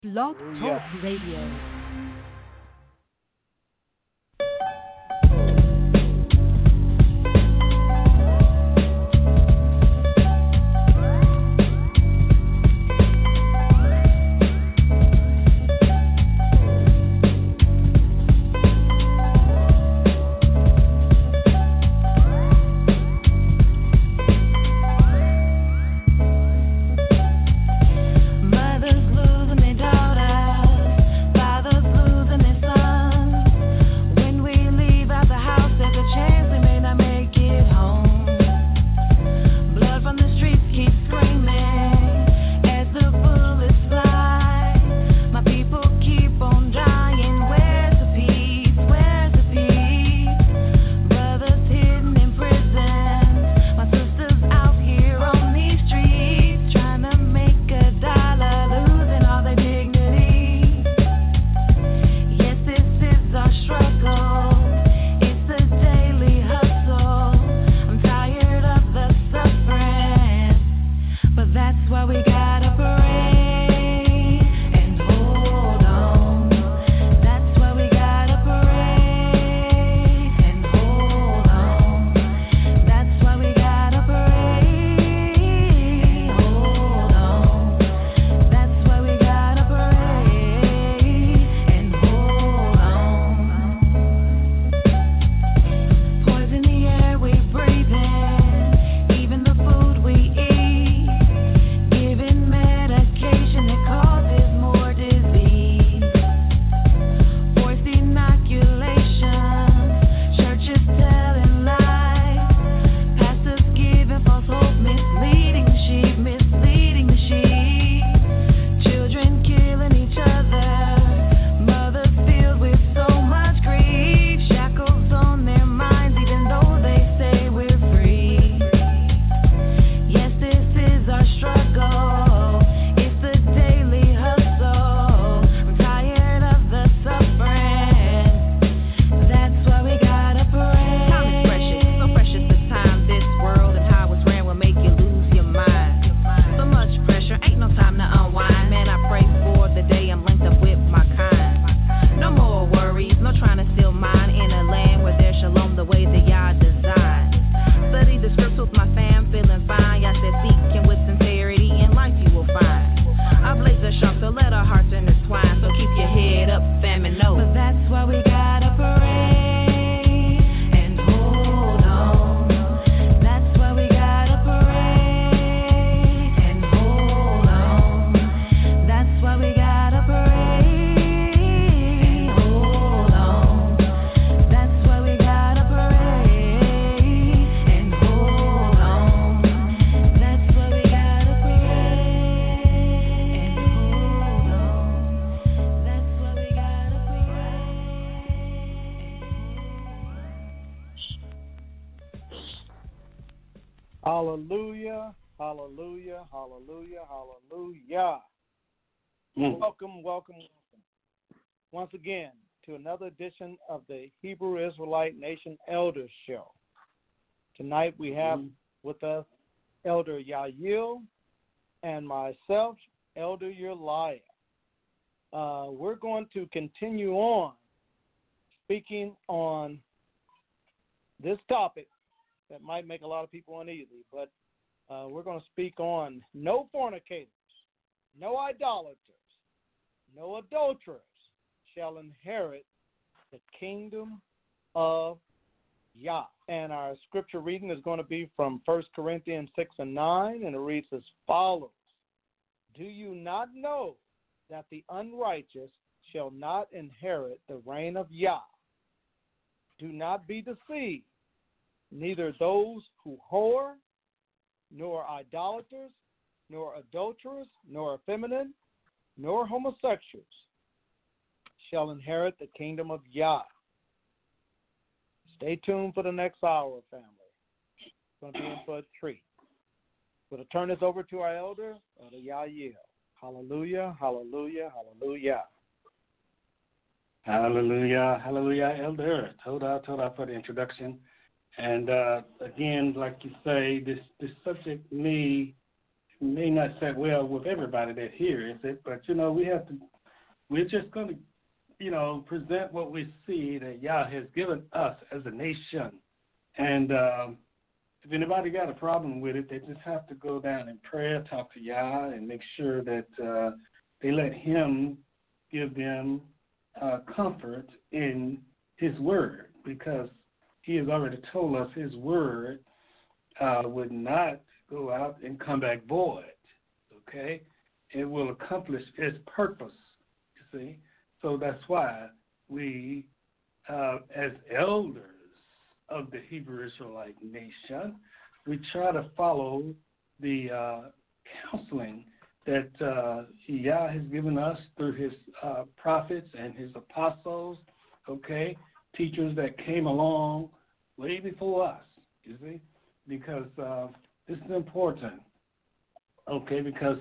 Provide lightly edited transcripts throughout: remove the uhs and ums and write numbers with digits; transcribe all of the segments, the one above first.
Blog Talk Hallelujah. Radio. Hallelujah, hallelujah, hallelujah, hallelujah. Welcome, welcome, welcome once again to another edition of the Hebrew Israelite Nation Elders Show. Tonight we have with us Elder Yael and myself, Elder Uriah. We're going to continue on speaking on this topic that might make a lot of people uneasy, but we're going to speak on no fornicators, no idolaters, no adulterers shall inherit the kingdom of Yah. And our scripture reading is going to be from 1 Corinthians 6 and 9, and it reads as follows. Do you not know that the unrighteous shall not inherit the reign of Yah? Do not be deceived. Neither those who whore, nor idolaters, nor adulterers, nor effeminate, nor homosexuals shall inherit the kingdom of Yah. Stay tuned for the next hour, family. It's going to be in for a treat. We're going to turn this over to our elder, Elder Yael. Hallelujah, hallelujah, hallelujah. Hallelujah, hallelujah, Elder. Toda for the introduction. And again, like you say, this subject may not sit well with everybody that hears it, but we have to we're just going to, present what we see that Yah has given us as a nation. And if anybody got a problem with it, they just have to go down in prayer, talk to Yah, and make sure that they let Him give them comfort in His Word, because He has already told us His Word would not go out and come back void, okay? It will accomplish its purpose, you see? So that's why we, as elders of the Hebrew Israelite nation, we try to follow the counseling that Yah has given us through His prophets and His apostles, okay, teachers that came along way before us, you see, because this is important, okay, because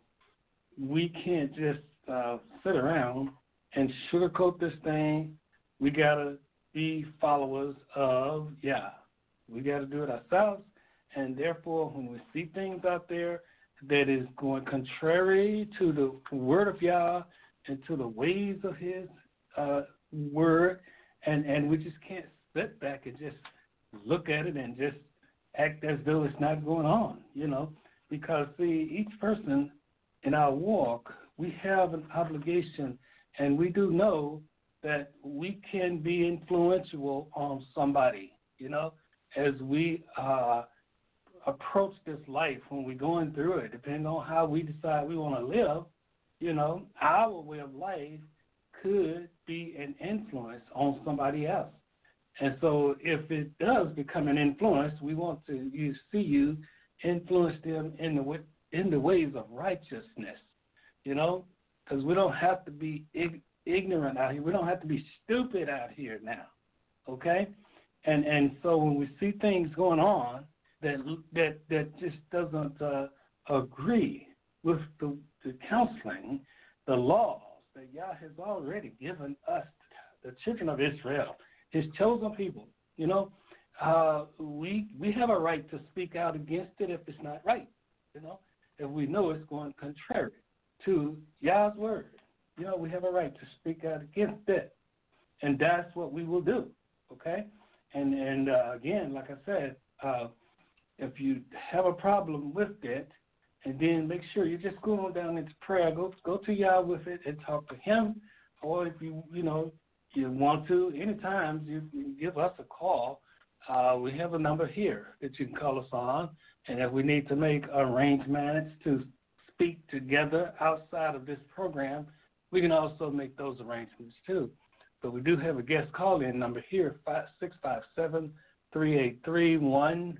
we can't just sit around and sugarcoat this thing. We got to be followers of Yah. We got to do it ourselves, and therefore when we see things out there that is going contrary to the word of Yah and to the ways of His word, and we just can't sit back and just look at it and just act as though it's not going on, because, see, each person in our walk, we have an obligation, and we do know that we can be influential on somebody, as we approach this life when we're going through it, depending on how we decide we want to live, our way of life could be an influence on somebody else. And so if it does become an influence, we want to see you influence them in the ways of righteousness, because we don't have to be ignorant out here. We don't have to be stupid out here now, okay? And so when we see things going on that just doesn't agree with the counseling, the laws that Yah has already given us, the children of Israel, His chosen people, we have a right to speak out against it if it's not right, if we know it's going contrary to Yah's word. We have a right to speak out against it, and that's what we will do, okay? And again, like I said, if you have a problem with it, and then make sure you just go on down into prayer, go to Yah with it and talk to Him, or if you want to, anytime you give us a call. We have a number here that you can call us on, and if we need to make arrangements to speak together outside of this program, we can also make those arrangements too. But we do have a guest call-in number here, 657-383-1495,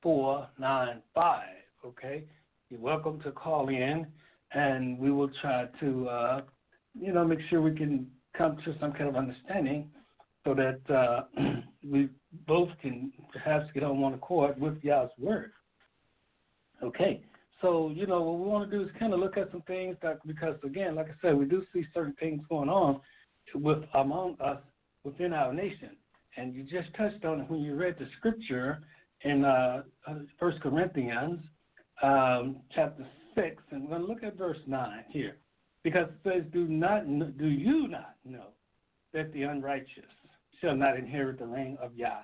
okay? You're welcome to call in, and we will try to, make sure we can come to some kind of understanding so that we both can perhaps get on one accord with Yah's word. Okay, so, what we want to do is kind of look at some things because, again, like I said, we do see certain things going on among us within our nation. And you just touched on it when you read the scripture in 1 Corinthians chapter 6, and we're going to look at verse 9 here, because it says, do you not know that the unrighteous shall not inherit the reign of Yah?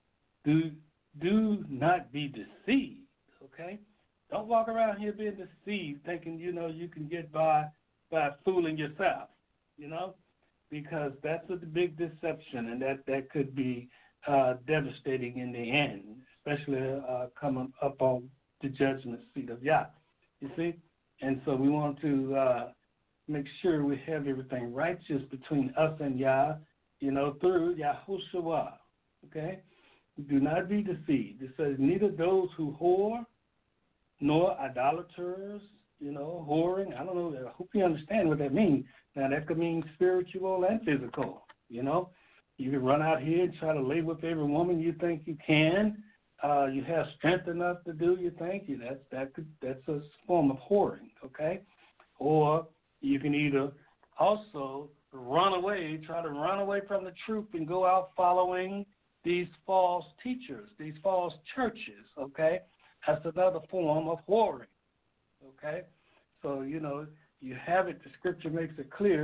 Do not be deceived, okay? Don't walk around here being deceived, thinking, you can get by fooling yourself, because that's a big deception, and that could be devastating in the end, especially coming up on the judgment seat of Yah, you see? And so we want to make sure we have everything righteous between us and Yah, through Yahushua, okay? Do not be deceived. It says, neither those who whore, nor idolaters, whoring. I don't know. I hope you understand what that means. Now, that could mean spiritual and physical, You can run out here and try to lay with every woman you think you can. You have strength enough to do, you think. That's a form of whoring, okay? Or you can either also try to run away from the truth and go out following these false teachers, these false churches, okay? That's another form of whoring, okay? So, you have it, the scripture makes it clear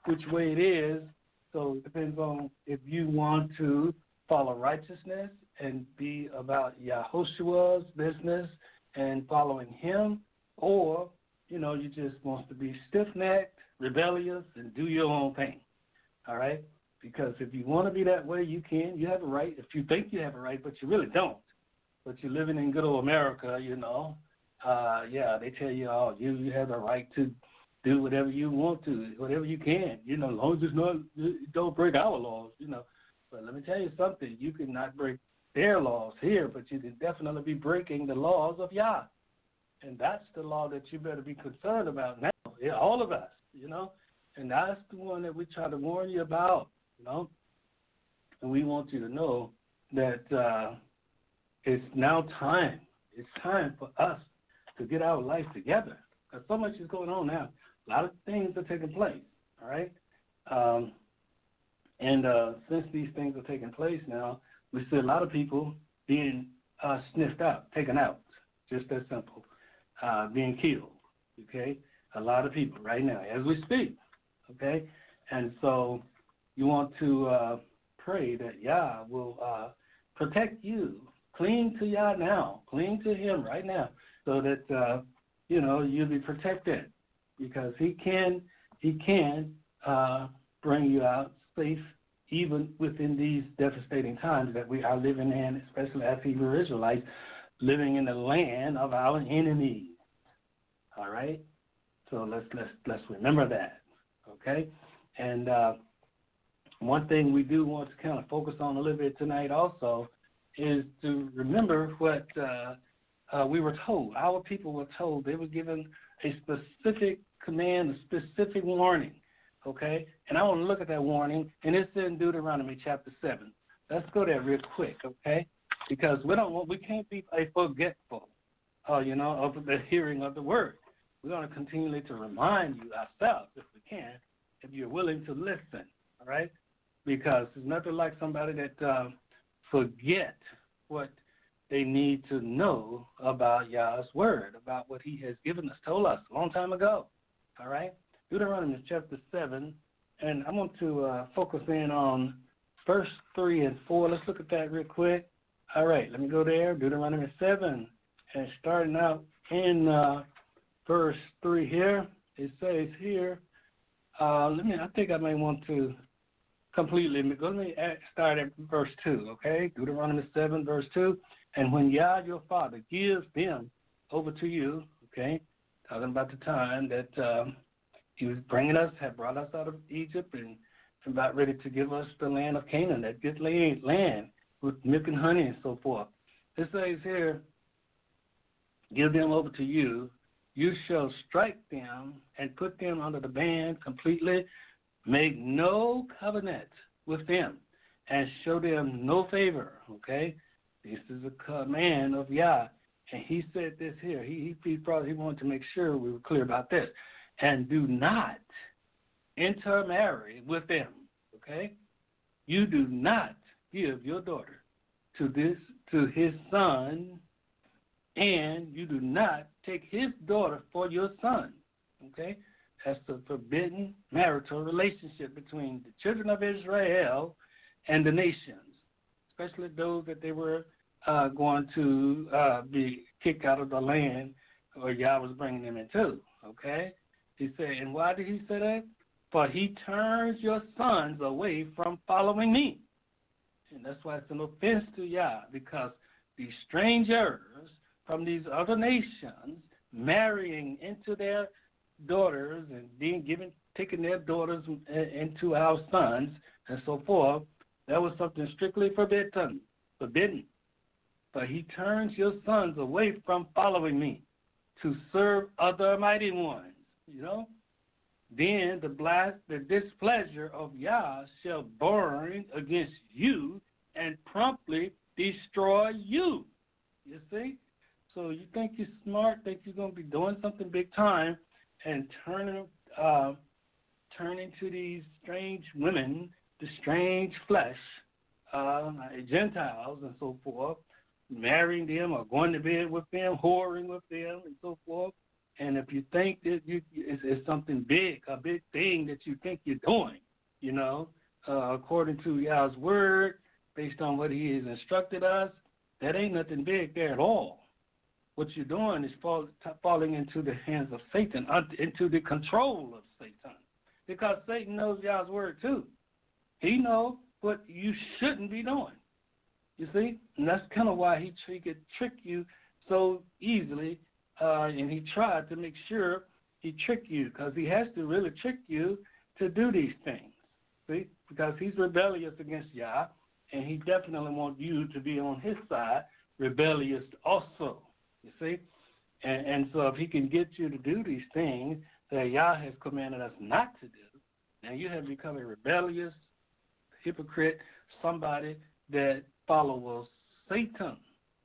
which way it is. So it depends on if you want to follow righteousness and be about Yahushua's business and following him, or, you just want to be stiff-necked, rebellious, and do your own thing, all right? Because if you want to be that way, you can. You have a right. If you think you have a right, but you really don't, but you're living in good old America, they tell you, you have the right to do whatever you want to, whatever you can, as long as you don't break our laws, But let me tell you something. You cannot break their laws here, but you can definitely be breaking the laws of Yah. And that's the law that you better be concerned about now, all of us, And that's the one that we try to warn you about, And we want you to know that it's now time. It's time for us to get our life together. Because so much is going on now. A lot of things are taking place, all right? Since these things are taking place now, we see a lot of people being sniffed out, taken out, just that simple, being killed, okay? A lot of people right now as we speak, okay? And so you want to pray that Yah will protect you. Cling to Yah now. Cling to him right now so that, you'll be protected because he can bring you out safe even within these devastating times that we are living in, especially as Hebrew Israelites, living in the land of our enemies. All right? So let's remember that, okay? And one thing we do want to kind of focus on a little bit tonight also is to remember what we were told. Our people were told. They were given a specific command, a specific warning, okay? And I want to look at that warning, and it's in Deuteronomy chapter 7. Let's go there real quick, okay? Because we can't be forgetful, of the hearing of the word. We're going to continually to remind you ourselves, if we can, if you're willing to listen, all right? Because there's nothing like somebody that forget what they need to know about Yah's word, about what he has given us, told us a long time ago, all right? Deuteronomy chapter 7, and I want to focus in on verse 3 and 4. Let's look at that real quick. All right, let me go there, Deuteronomy 7, and starting out in verse 3 here, it says here, I think I may want to completely, let me start at verse 2, okay? Deuteronomy 7, verse 2, and when Yah, your father, gives them over to you, okay, talking about the time that he was had brought us out of Egypt and about ready to give us the land of Canaan, that good land with milk and honey and so forth. It says here, give them over to you. You shall strike them and put them under the ban completely. Make no covenant with them and show them no favor, okay? This is a command of Yah. And he said this here. He wanted to make sure we were clear about this. And do not intermarry with them, okay? You do not give your daughter to his son, and you do not take his daughter for your son, okay? That's the forbidden marital relationship between the children of Israel and the nations, especially those that they were going to be kicked out of the land or Yah was bringing them into, okay? He said, and why did he say that? For he turns your sons away from following me. And that's why it's an offense to Yah, because these strangers from these other nations marrying into their daughters and taking their daughters into our sons and so forth, that was something strictly forbidden. But he turns your sons away from following me to serve other mighty ones, Then the displeasure of Yah shall burn against you and promptly destroy you. You see? So you think you're smart, think you're going to be doing something big time, and turning to these strange women, the strange flesh, Gentiles and so forth, marrying them or going to bed with them, whoring with them and so forth, And if you think that it's something big, a big thing that you think you're doing, according to Yah's word, based on what he has instructed us, that ain't nothing big there at all. What you're doing is falling into the hands of Satan, into the control of Satan. Because Satan knows Yah's word too. He knows what you shouldn't be doing. You see? And that's kind of why he could trick you so easily, and he tried to make sure he tricked you, because he has to really trick you to do these things. See? Because he's rebellious against Yah, and he definitely wants you to be on his side, rebellious also. You see? And so if he can get you to do these things that Yah has commanded us not to do, then you have become a rebellious hypocrite, somebody that follows Satan,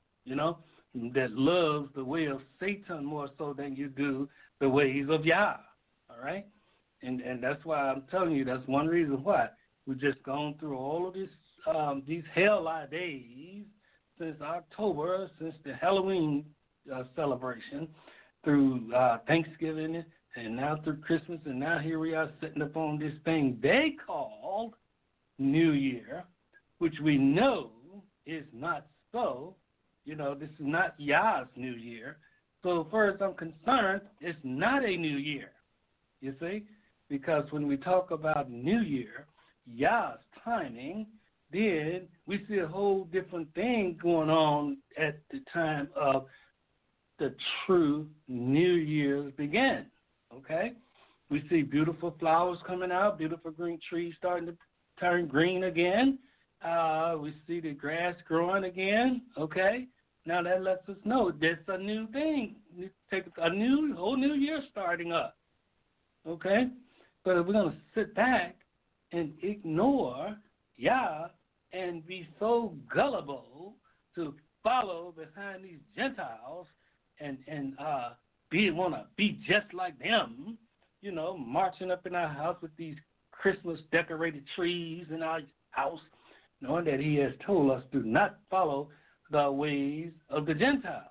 that loves the way of Satan more so than you do the ways of Yah, all right? And that's why I'm telling you, that's one reason why we've just gone through all of these hell-like days since October, since the Halloween celebration, through Thanksgiving, and now through Christmas, and now here we are sitting up on this thing they called New Year, which we know is not so. This is not Yah's New Year. So as far as I'm concerned, it's not a new year, you see? Because when we talk about New Year, Yah's timing, then we see a whole different thing going on at the time of the true New Year's begin, okay? We see beautiful flowers coming out, beautiful green trees starting to turn green again. We see the grass growing again, okay? Now that lets us know there's a new thing. Take a whole new year starting up, okay? But if we're going to sit back and ignore Yah and be so gullible to follow behind these Gentiles and want to be just like them, marching up in our house with these Christmas decorated trees in our house, knowing that he has told us do not follow the ways of the Gentiles.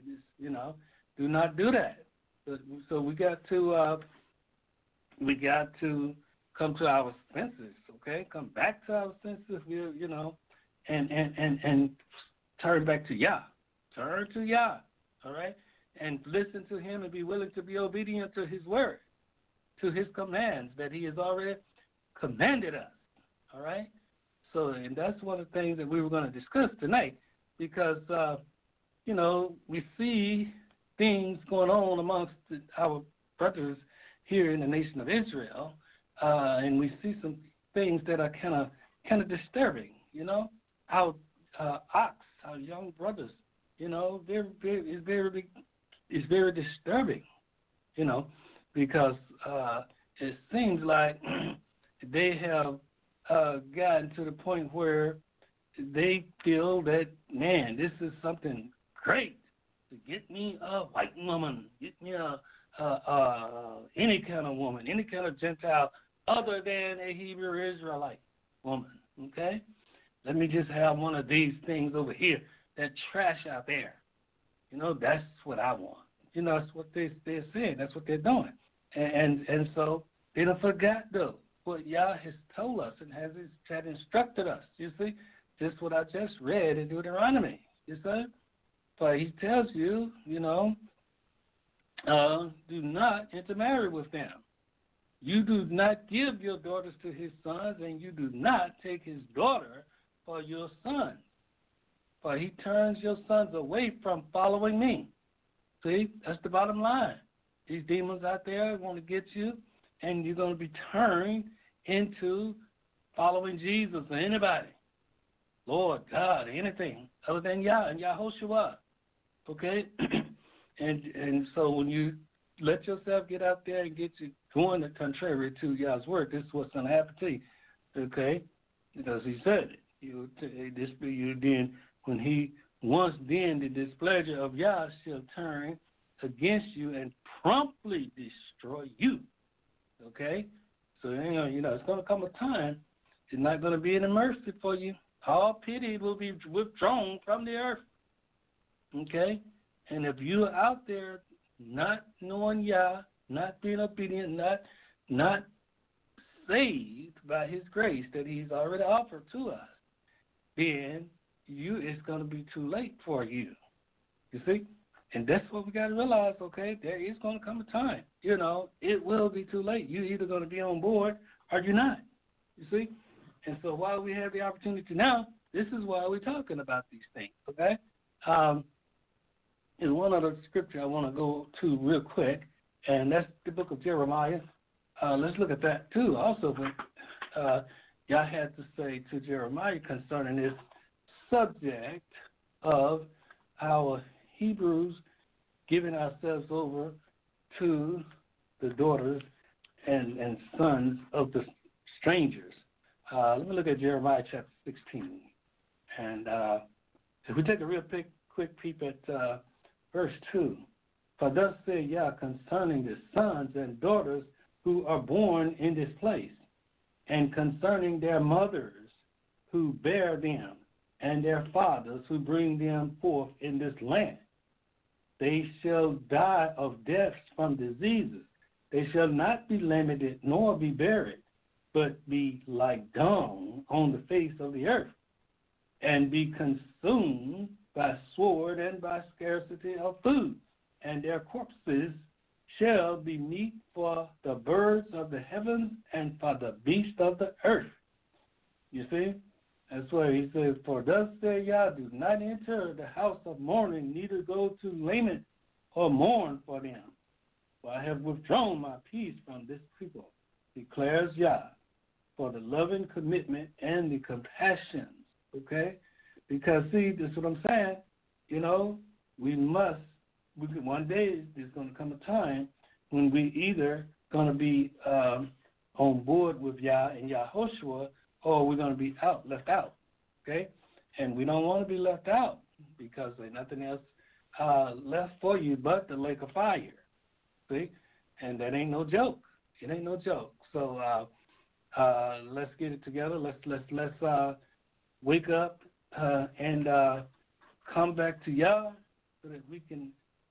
Do not do that. So we got to come to our senses, okay? Come back to our senses, and turn back to Yah. Turn to Yah, all right? And listen to him and be willing to be obedient to his word, to his commands that he has already commanded us, all right? So, and that's one of the things that we were going to discuss tonight, because, we see things going on amongst our brothers here in the nation of Israel, and we see some things that are kind of disturbing, Our our young brothers, it's very disturbing, because it seems like they have gotten to the point where they feel that, man, this is something great to get me a white woman, get me any kind of woman, any kind of Gentile other than a Hebrew Israelite woman, okay? Let me just have one of these things over here, that trash out there. That's what I want. That's what they're saying. That's what they're doing. And so they don't forgot, though, what Yah has told us and has instructed us. You see, just what I just read in Deuteronomy. You see, but he tells you, do not intermarry with them. You do not give your daughters to his sons, and you do not take his daughter for your son. For he turns your sons away from following me. See, that's the bottom line. These demons out there want to get you, and you're going to be turned into following Jesus or anybody, Lord, God, anything other than Yah and Yahushua. Okay? and so when you let yourself get out there and get you going the contrary to Yah's word, this is what's going to happen to you. Okay? Because he said it. This be you then, when he once then the displeasure of Yah shall turn against you and promptly destroy you. Okay? So, it's going to come a time, it's not going to be any mercy for you. All pity will be withdrawn from the earth. Okay? And if you're out there not knowing Yah, not being obedient, not saved by His grace that He's already offered to us, then it's going to be too late for you. You see? And that's what we got to realize, okay? There is going to come a time, it will be too late. You're either going to be on board or you're not. You see? And so while we have the opportunity now, this is why we're talking about these things, okay? There's one other scripture I want to go to real quick, and that's the book of Jeremiah. Let's look at that too. Also, when Yah had to say to Jeremiah concerning this subject of our Hebrews giving ourselves over to the daughters and sons of the strangers. Let me look at Jeremiah chapter 16. And if we take a real quick peep at verse 2. For thus said Yah concerning the sons and daughters who are born in this place, and concerning their mothers who bear them, and their fathers who bring them forth in this land. They shall die of deaths from diseases. They shall not be lamented nor be buried, but be like dung on the face of the earth, and be consumed by sword and by scarcity of food. And their corpses shall be meat for the birds of the heavens and for the beasts of the earth. You see? That's why he says, for thus said Yah, do not enter the house of mourning, neither go to lament or mourn for them. For I have withdrawn my peace from this people, declares Yah, for the loving commitment and the compassions. Okay? Because, see, this is what I'm saying. One day there's going to come a time when we either going to be on board with Yah and Yahushua, or we're going to be left out, okay? And we don't want to be left out because there's nothing else left for you but the lake of fire, see? And that ain't no joke. It ain't no joke. So let's get it together. Let's wake up and come back to Yah so that we can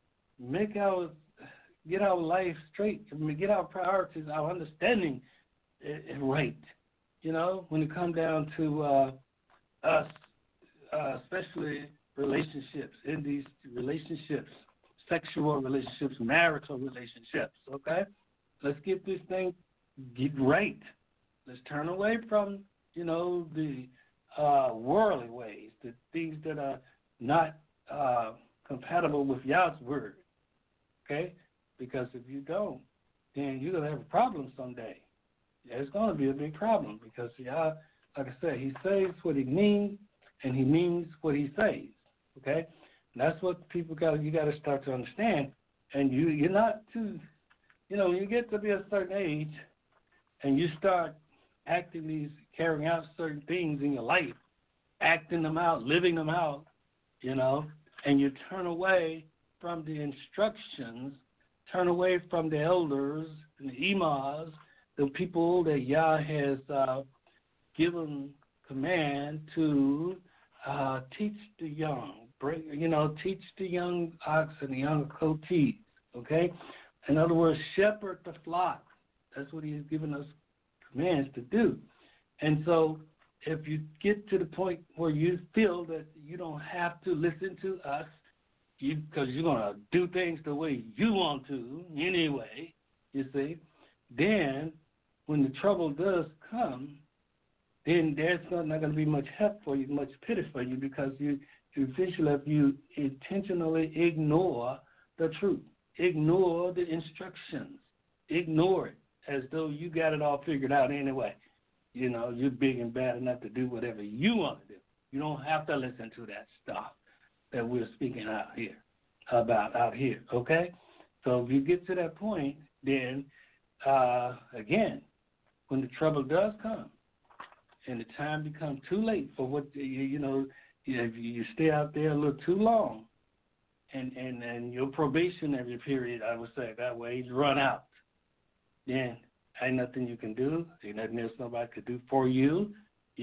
get our life straight, get our priorities, our understanding right. When it comes down to us, especially relationships, in these relationships, sexual relationships, marital relationships, okay? Let's get this thing right. Let's turn away from, the worldly ways, the things that are not compatible with Yah's word, okay? Because if you don't, then you're going to have a problem someday. It's going to be a big problem because Yah, like I said, He says what He means, and He means what He says, okay? And that's what you got to start to understand. And you're not too, when you get to be a certain age and you start carrying out certain things in your life, acting them out, living them out, and you turn away from the instructions, turn away from the elders and the imams, the people that Yah has given command to teach the young, teach the young ox and the young coatees, okay? In other words, shepherd the flock. That's what He has given us commands to do. And so if you get to the point where you feel that you don't have to listen to us because you're going to do things the way you want to anyway, you see, then when the trouble does come, then there's not going to be much help for you, much pity for you, because you intentionally ignore the truth, ignore the instructions, ignore it as though you got it all figured out anyway. You're big and bad enough to do whatever you want to do. You don't have to listen to that stuff that we're speaking out here, okay? So if you get to that point, then, again, when the trouble does come and the time becomes too late for what, if you stay out there a little too long and your probationary period, I would say that way, is run out, then ain't nothing you can do. Ain't nothing else nobody could do for you,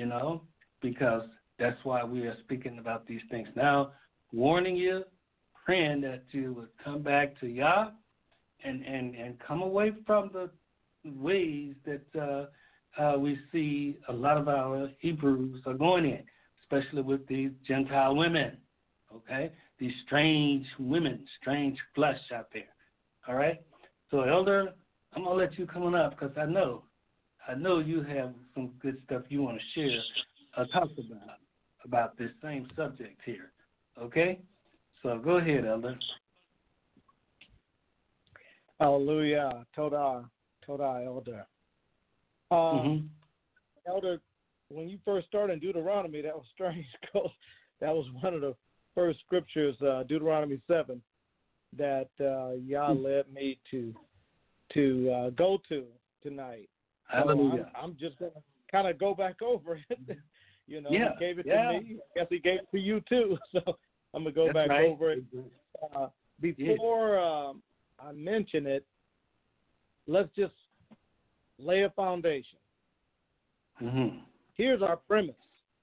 because that's why we are speaking about these things now, warning you, praying that you would come back to Yah and come away from the ways that we see a lot of our Hebrews are going in, especially with these Gentile women, okay? These strange women, strange flesh out there, all right? So, Elder, I'm going to let you come on up because I know you have some good stuff you want to share, talk about this same subject here, okay? So go ahead, Elder. Hallelujah. Todah, Elder. Elder, when you first started in Deuteronomy, that was strange because that was one of the first scriptures, Deuteronomy 7, that Yah led me to go to tonight. Hallelujah. So I'm just going to kind of go back over it. He gave it to me. I guess he gave it to you too. So I'm going to go back over it. Before I mention it, let's just lay a foundation. Here's our premise.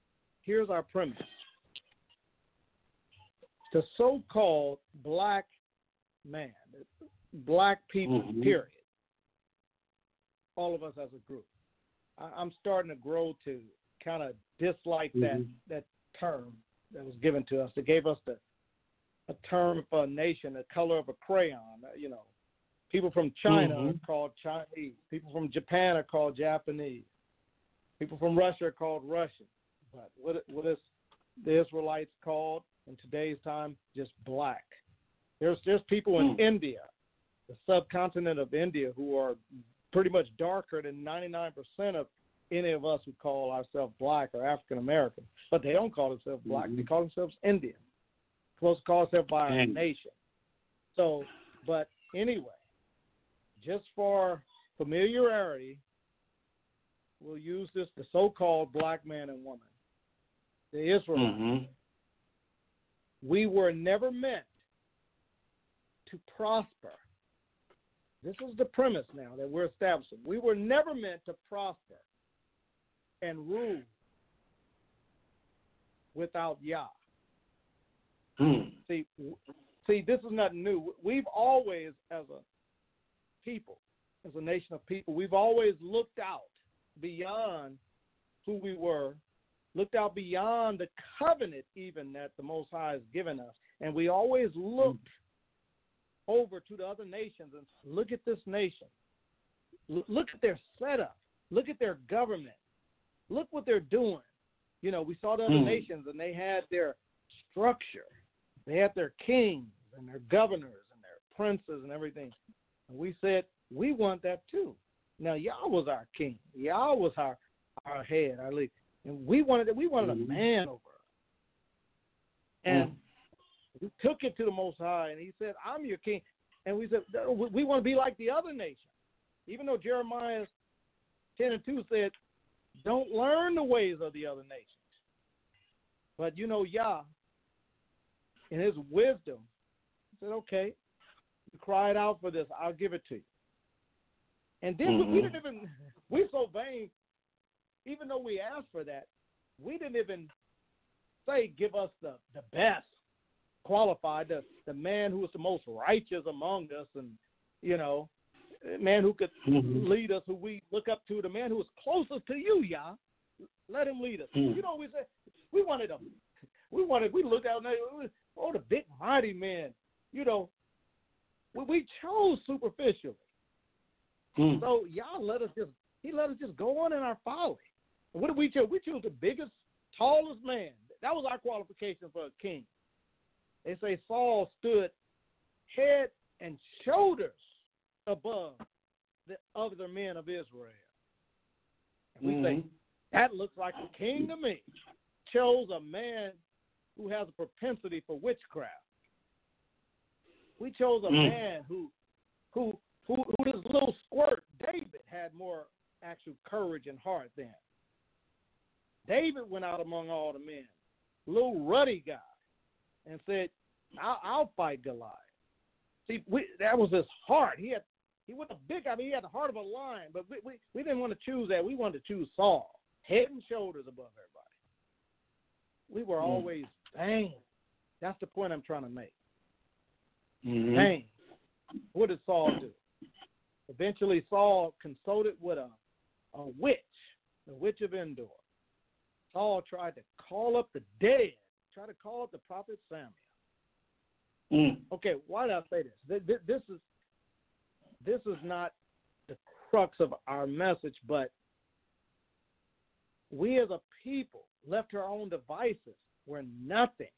The so-called black man, black people, period. All of us as a group. I'm starting to grow to kind of dislike that term that was given to us. They gave us a term for a nation, the color of a crayon. People from China are called Chinese. People from Japan are called Japanese. People from Russia are called Russian. But what is the Israelites called in today's time? Just black. There's people in India, the subcontinent of India, who are pretty much darker than 99% of any of us who call ourselves black or African American. But they don't call themselves black. They call themselves Indian. Supposed to call themselves by our nation. So, but anyway, just for familiarity, we'll use the so-called black man and woman, the Israelites. We were never meant to prosper. This is the premise now that we're establishing. We were never meant to prosper and rule without Yah. See, this is nothing new. We've always, as a people, as a nation of people, we've always looked out beyond who we were, looked out beyond the covenant even that the Most High has given us. And we always looked over to the other nations and look at this nation. Look at their setup. Look at their government. Look what they're doing. We saw the other nations and they had their structure. They had their kings and their governors and their princes and everything. And we said, we want that too. Now, Yah was our king. Yah was our head, our leader. And we wanted a man over us. And we took it to the Most High, and he said, I'm your king. And we said, we want to be like the other nations. Even though Jeremiah 10:2 said, don't learn the ways of the other nations. But Yah, in his wisdom, said, okay, you cried out for this, I'll give it to you. And then we're so vain, even though we asked for that, we didn't even say, give us the best qualified, the man who was the most righteous among us, and, man who could lead us, who we look up to, the man who was closest to you, Yah. Let him lead us. We said, we wanted him. We looked out and the big mighty man. We chose superficially. So Yah let us just go on in our folly. And what did we choose? We chose the biggest, tallest man. That was our qualification for a king. They say Saul stood head and shoulders above the other men of Israel. And we say, that looks like a king to me. Chose a man who has a propensity for witchcraft. We chose a man who this little squirt, David, had more actual courage and heart than. David went out among all the men, little ruddy guy, and said, I'll fight Goliath. See, that was his heart. He wasn't a big guy, he had the heart of a lion, but we didn't want to choose that. We wanted to choose Saul, head and shoulders above everybody. We were always vain. That's the point I'm trying to make. Pain. What did Saul do? Eventually, Saul consulted with a witch, the witch of Endor. Saul tried to call up the dead, tried to call up the prophet Samuel. Okay, why did I say this? This is not the crux of our message, but we as a people, left to our own devices, were nothing.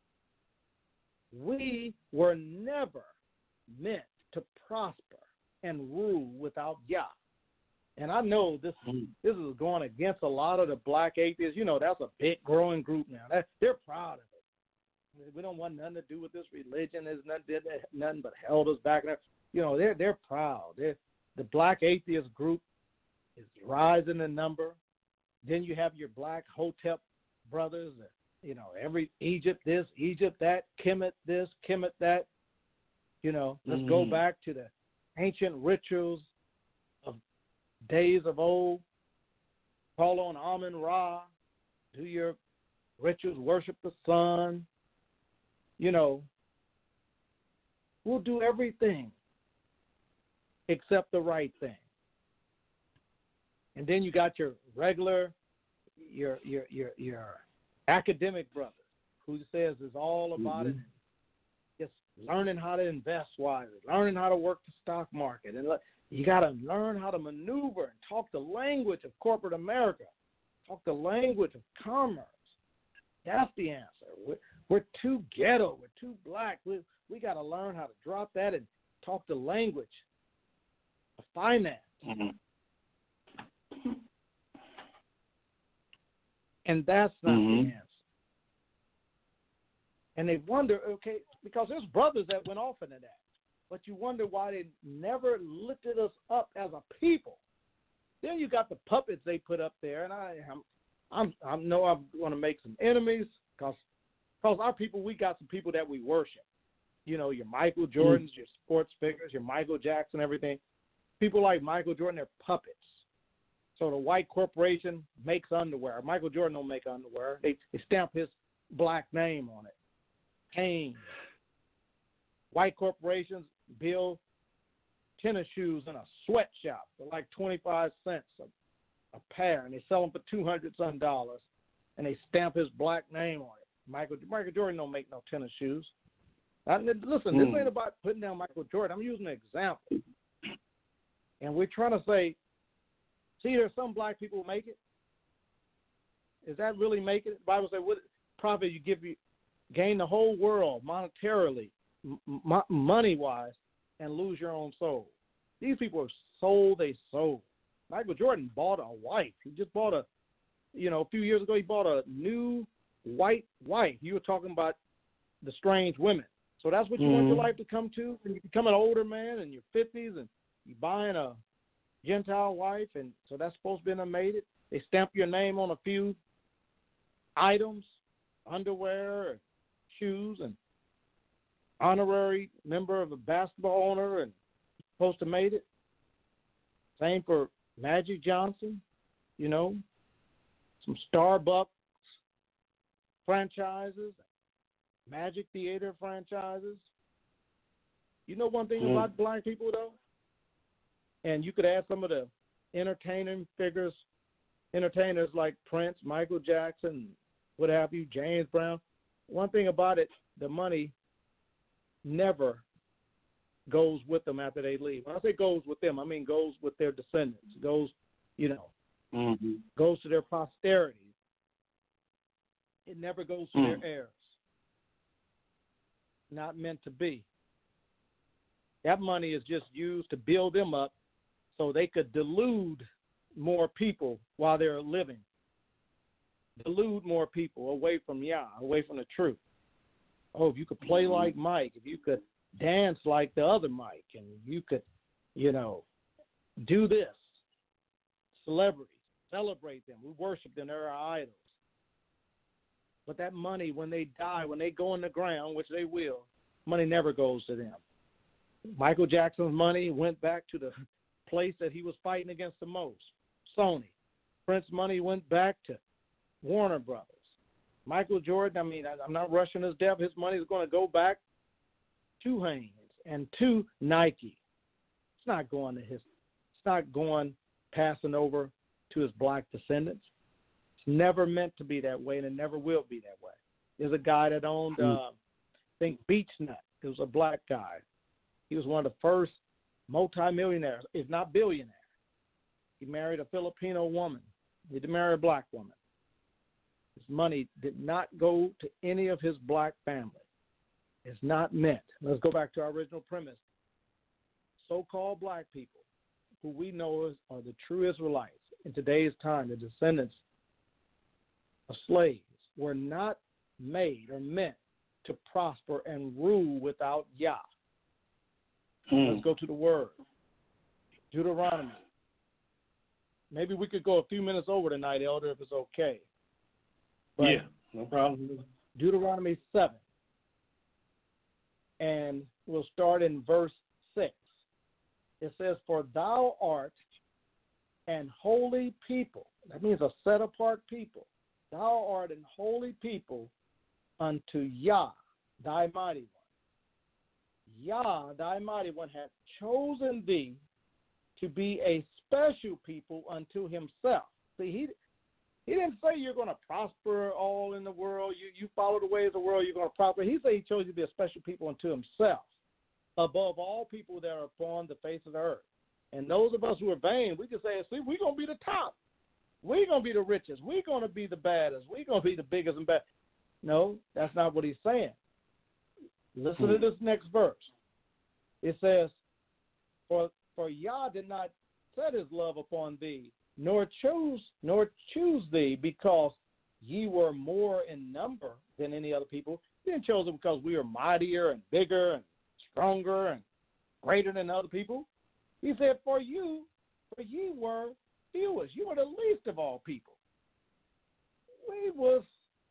We were never meant to prosper and rule without Yah. And I know this is going against a lot of the black atheists. You know, that's a big growing group now. They're proud of it. We don't want nothing to do with this religion. There's nothing but held us back. You know, they're proud. The black atheist group is rising in number. Then you have your black Hotep brothers. You know, every Egypt this, Egypt that, Kemet this, Kemet that. You know, let's go back to the ancient rituals of days of old. Call on Amun-Ra. Do your rituals, worship the sun. You know, we'll do everything except the right thing. And then you got your regular, your academic brother who says it's all about it, just learning how to invest wisely, learning how to work the stock market. And you got to learn how to maneuver and talk the language of corporate America, talk the language of commerce. That's the answer. We're too ghetto. We're too black. We got to learn how to drop that and talk the language of finance. And that's not the answer. And they wonder, okay, because there's brothers that went off into that. But you wonder why they never lifted us up as a people. Then you got the puppets they put up there, and I know I'm going to make some enemies because our people, we got some people that we worship. You know, your Michael Jordans, your sports figures, your Michael Jackson, everything. People like Michael Jordan, they're puppets. So the white corporation makes underwear. Michael Jordan don't make underwear. They stamp his black name on it. Hanes. White corporations build tennis shoes in a sweatshop for like 25 cents a pair, and they sell them for $200 some, and they stamp his black name on it. Michael Jordan don't make no tennis shoes. Listen, this ain't about putting down Michael Jordan. I'm using an example. And we're trying to say, see, there's some black people who make it. Is that really making it? The Bible says, what profit you gain the whole world monetarily, money-wise, and lose your own soul. These people are sold their soul. Michael Jordan bought a wife. He just bought a few years ago, he bought a new white wife. You were talking about the strange women. So that's what you want your life to come to? When you become an older man in your 50s and you're buying a Gentile wife, and so that's supposed to be mated. They stamp your name on a few items, underwear, shoes, and honorary member of a basketball owner, and supposed to mate it. Same for Magic Johnson, you know, some Starbucks franchises, Magic Theater franchises. You know one thing about black people, though? And you could add some of the entertainers like Prince, Michael Jackson, what have you, James Brown. One thing about it, the money never goes with them after they leave. When I say goes with them, I mean goes with their descendants, goes to their posterity. It never goes to their heirs. Not meant to be. That money is just used to build them up so they could delude more people while they're living. Delude more people away from Yah, away from the truth. Oh, if you could play like Mike, if you could dance like the other Mike, and you could, do this. Celebrities, celebrate them. We worship them. They're our idols. But that money, when they die, when they go in the ground, which they will, money never goes to them. Michael Jackson's money went back to the place that he was fighting against the most, Sony. Prince's money went back to Warner Brothers. Michael Jordan, I'm not rushing his death. His money is going to go back 2 Hanes, and 2 Nike. It's not going to his. It's not going passing over to his black descendants. It's never meant to be that way, and it never will be that way. There's a guy that owned, I think, Beach Nut. He was a black guy. He was one of the first multimillionaires, if not billionaires. He married a Filipino woman. He didn't marry a black woman. His money did not go to any of his black family. It's not meant. Let's go back to our original premise. So-called black people, who we know are the true Israelites in today's time, the descendants of slaves, were not made or meant to prosper and rule without Yah. Let's go to the word. Deuteronomy. Maybe we could go a few minutes over tonight, Elder, if it's okay. But yeah, no problem. Deuteronomy 7. And we'll start in verse 6. It says, "For thou art an holy people." That means a set-apart people. "Thou art an holy people unto Yah, thy mighty one. Yah, thy mighty one, hath chosen thee to be a special people unto himself." See, he didn't say you're going to prosper all in the world. You follow the ways of the world, you're going to prosper. He said he chose you to be a special people unto himself, above all people that are upon the face of the earth. And those of us who are vain, we can say, see, we're going to be the top. We're going to be the richest. We're going to be the baddest. We're going to be the biggest and best. No, that's not what he's saying. Listen to this next verse. It says, For Yah did not set his love upon thee, nor choose thee, because ye were more in number than any other people. He didn't choose them because we are mightier and bigger and stronger and greater than other people. He said, for ye were fewest. You were the least of all people. We was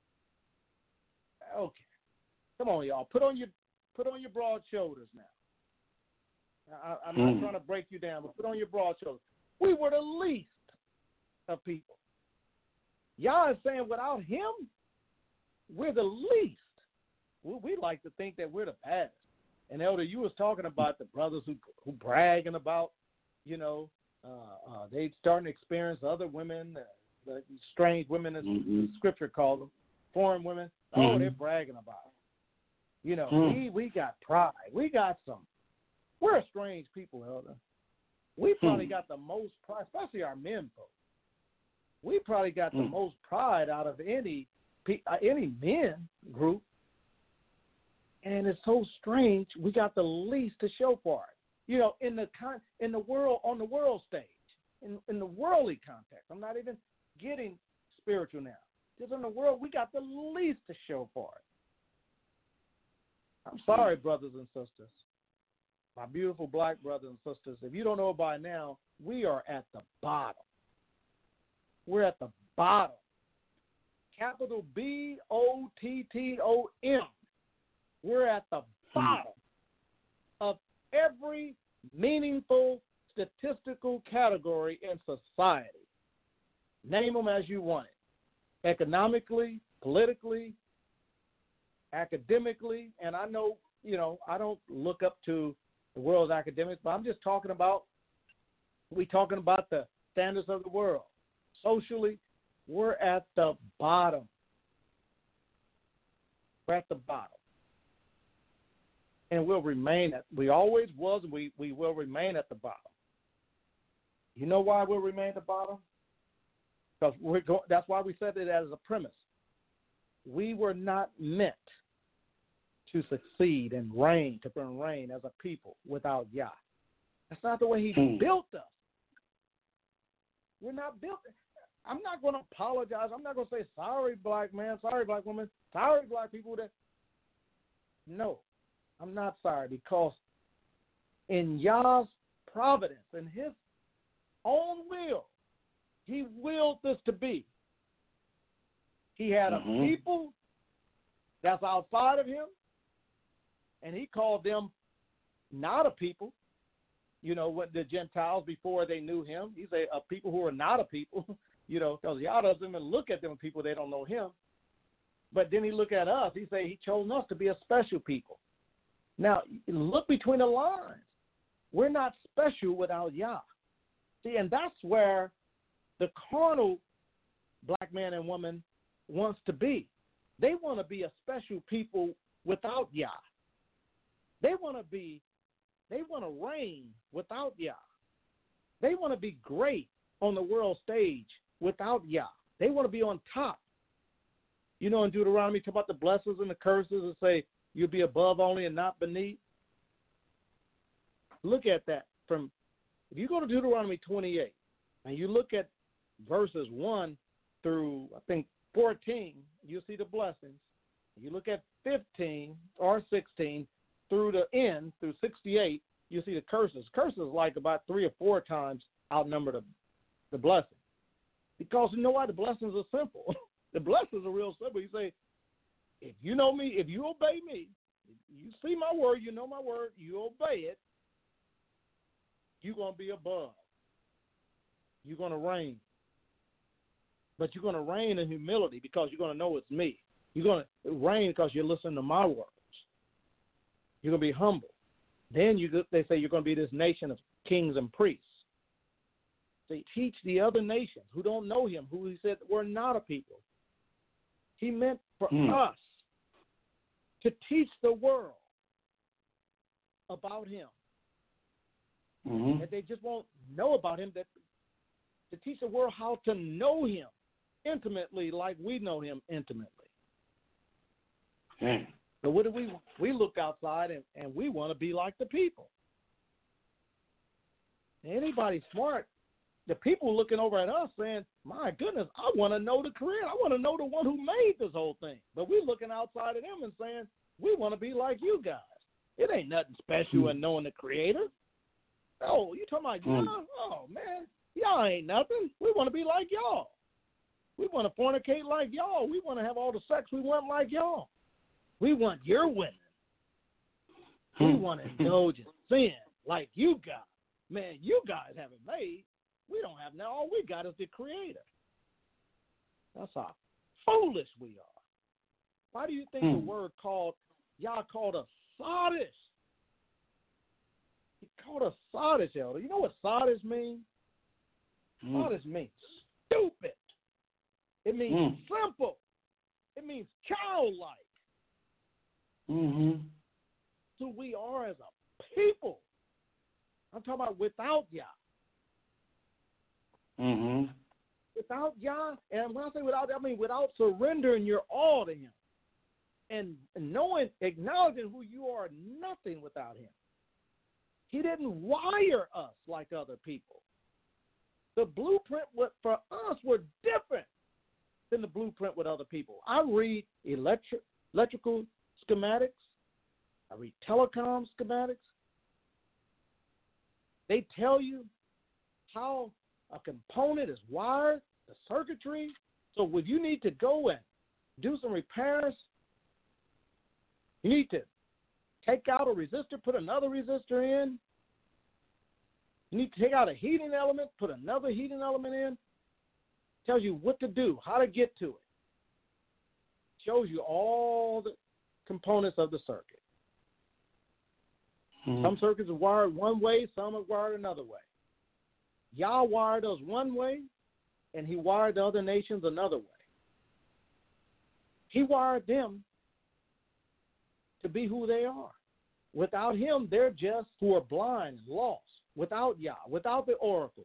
okay. Come on, y'all. Put on your broad shoulders now. I'm not trying to break you down, but put on your broad shoulders. We were the least of people. Yah is saying without him, we're the least. We like to think that we're the baddest. And Elder, you was talking about the brothers who bragging about, they starting to experience other women, the strange women, as the scripture calls them, foreign women. Oh, they're bragging about it. We got pride. We got some. We're a strange people, Elder. We probably got the most pride, especially our men folks. We probably got the most pride out of any men group. And it's so strange. We got the least to show for it. In the world, on the world stage, in the worldly context. I'm not even getting spiritual now. Just in the world, we got the least to show for it. I'm sorry, brothers and sisters, my beautiful black brothers and sisters. If you don't know by now, we are at the bottom. We're at the bottom. Capital BOTTOM. We're at the bottom of every meaningful statistical category in society. Name them as you want it. Economically, politically, academically, and I know, I don't look up to the world's academics, but I'm just talking about the standards of the world. Socially, we're at the bottom. We're at the bottom. And we'll remain we always was, and we will remain at the bottom. You know why we'll remain at the bottom? Because that's why we said it as a premise. We were not meant to succeed and to bring reign as a people without Yah. That's not the way he built us. We're not built. I'm not going to apologize. I'm not going to say, sorry, black man, sorry, black woman, sorry, black people. No, I'm not sorry, because in Yah's providence, in his own will, he willed this to be. He had a people that's outside of him, and he called them not a people. What the Gentiles before they knew him. He said people who are not a people, because Yah doesn't even look at them people they don't know him. But then he look at us. He say he chose us to be a special people. Now, look between the lines. We're not special without Yah. See, and that's where the carnal black man and woman wants to be. They want to be a special people without Yah. They want to reign without Yah. They want to be great on the world stage without Yah. They want to be on top. You know, in Deuteronomy, talk about the blessings and the curses and say you'll be above only and not beneath. Look at that. If you go to Deuteronomy 28 and you look at verses 1 through, I think, 14, you'll see the blessings. You look at 15 or 16 through the end, through 68, you'll see the curses. Curses like about 3 or 4 times outnumber the blessings. Because you know why? The blessings are simple. The blessings are real simple. You say, if you know me, if you obey me, you see my word, you know my word, you obey it, you're going to be above. You're going to reign. But you're going to reign in humility because you're going to know it's me. You're going to reign because you're listening to my words. You're going to be humble. Then they say you're going to be this nation of kings and priests. They teach the other nations who don't know him, who he said we're not a people. He meant for us to teach the world about him. Mm-hmm. That they just won't know about him, that to teach the world how to know him intimately like we know him intimately. Okay. So what do we look outside and we want to be like the people. Anybody smart, the people looking over at us saying, my goodness, I want to know the Creator. I want to know the one who made this whole thing. But we're looking outside of them and saying, we want to be like you guys. It ain't nothing special in knowing the Creator. Oh, you talking about y'all? Oh, man, y'all ain't nothing. We want to be like y'all. We want to fornicate like y'all. We want to have all the sex we want like y'all. We want your women. We want to indulge in sin like you got. Man, you guys haven't made. We don't have now. All we got is the Creator. That's how foolish we are. Why do you think the word Yah called us sodish? He called us sodish, Elder. You know what sodish means? Sodish means stupid. It means simple. It means childlike. Mm-hmm. So we are as a people. I'm talking about without Yah. Mm-hmm. Without Yah, and when I say without, I mean without surrendering your all to him. And knowing, acknowledging who you are, nothing without him. He didn't wire us like other people. The blueprint for us were different than the blueprint with other people. I read electrical schematics. I read telecom schematics. They tell you how a component is wired, the circuitry. So when you need to go and do some repairs, you need to take out a resistor, put another resistor in. You need to take out a heating element, put another heating element in. Tells you what to do, how to get to it. Shows you all the components of the circuit. Some circuits are wired one way, some are wired another way. Yah wired us one way, and he wired the other nations another way. He wired them to be who they are. Without him, they're just who are blind, lost, without Yah, without the oracles.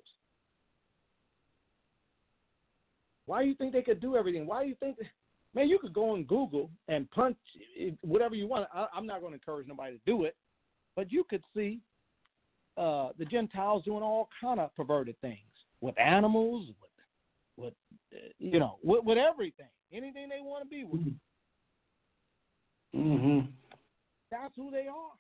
Why do you think they could do everything? Why do you think, man, you could go on Google and punch whatever you want. I'm not going to encourage nobody to do it, but you could see the Gentiles doing all kind of perverted things with animals, with everything, anything they want to be with. Mm-hmm. That's who they are.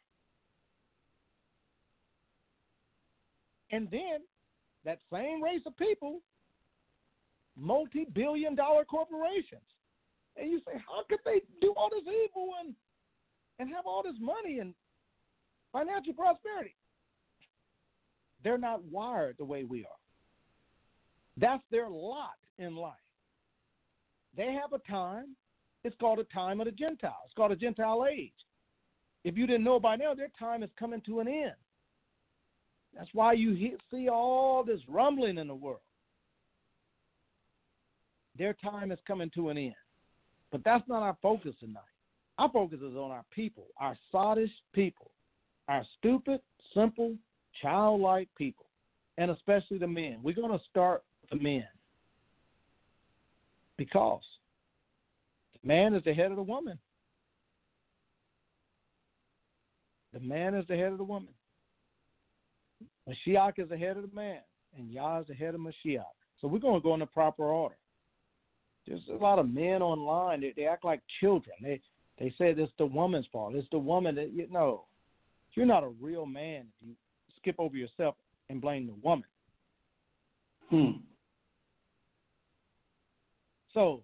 And then that same race of people, multi-billion-dollar corporations. And you say, how could they do all this evil and have all this money and financial prosperity? They're not wired the way we are. That's their lot in life. They have a time. It's called a time of the Gentiles. It's called a Gentile age. If you didn't know by now, their time is coming to an end. That's why you see all this rumbling in the world. Their time is coming to an end. But that's not our focus tonight. Our focus is on our people, our sottish people, our stupid, simple, childlike people, and especially the men. We're going to start with the men because the man is the head of the woman. The man is the head of the woman. Mashiach is the head of the man, and Yah is the head of Mashiach. So we're going to go in the proper order. There's a lot of men online. They act like children. They say it's the woman's fault. It's the woman that, you're not a real man if you skip over yourself and blame the woman. So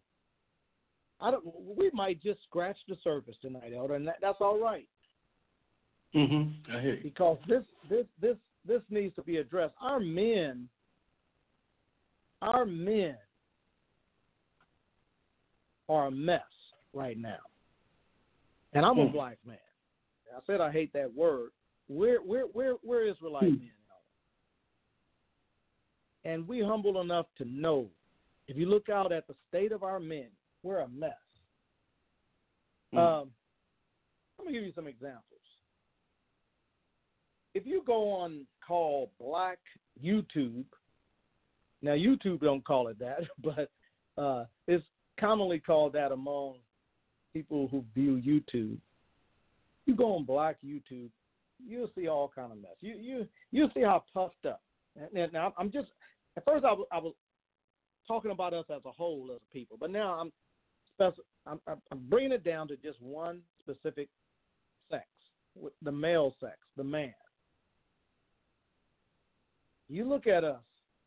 we might just scratch the surface tonight, Elder, and that's all right. I hear you. Because this needs to be addressed. Our men are a mess right now. And I'm a black man. I said I hate that word. We're Israelite men. And we humble enough to know, if you look out at the state of our men, we're a mess. Let me give you some examples. If you go on call Black YouTube, now YouTube don't call it that, but it's commonly called that among people who view YouTube. You go on Black YouTube, you'll see all kind of mess. You'll see how puffed up. Now I'm just at first I was talking about us as a whole as a people, but now I'm bringing it down to just one specific sex, the male sex, the man. You look at us,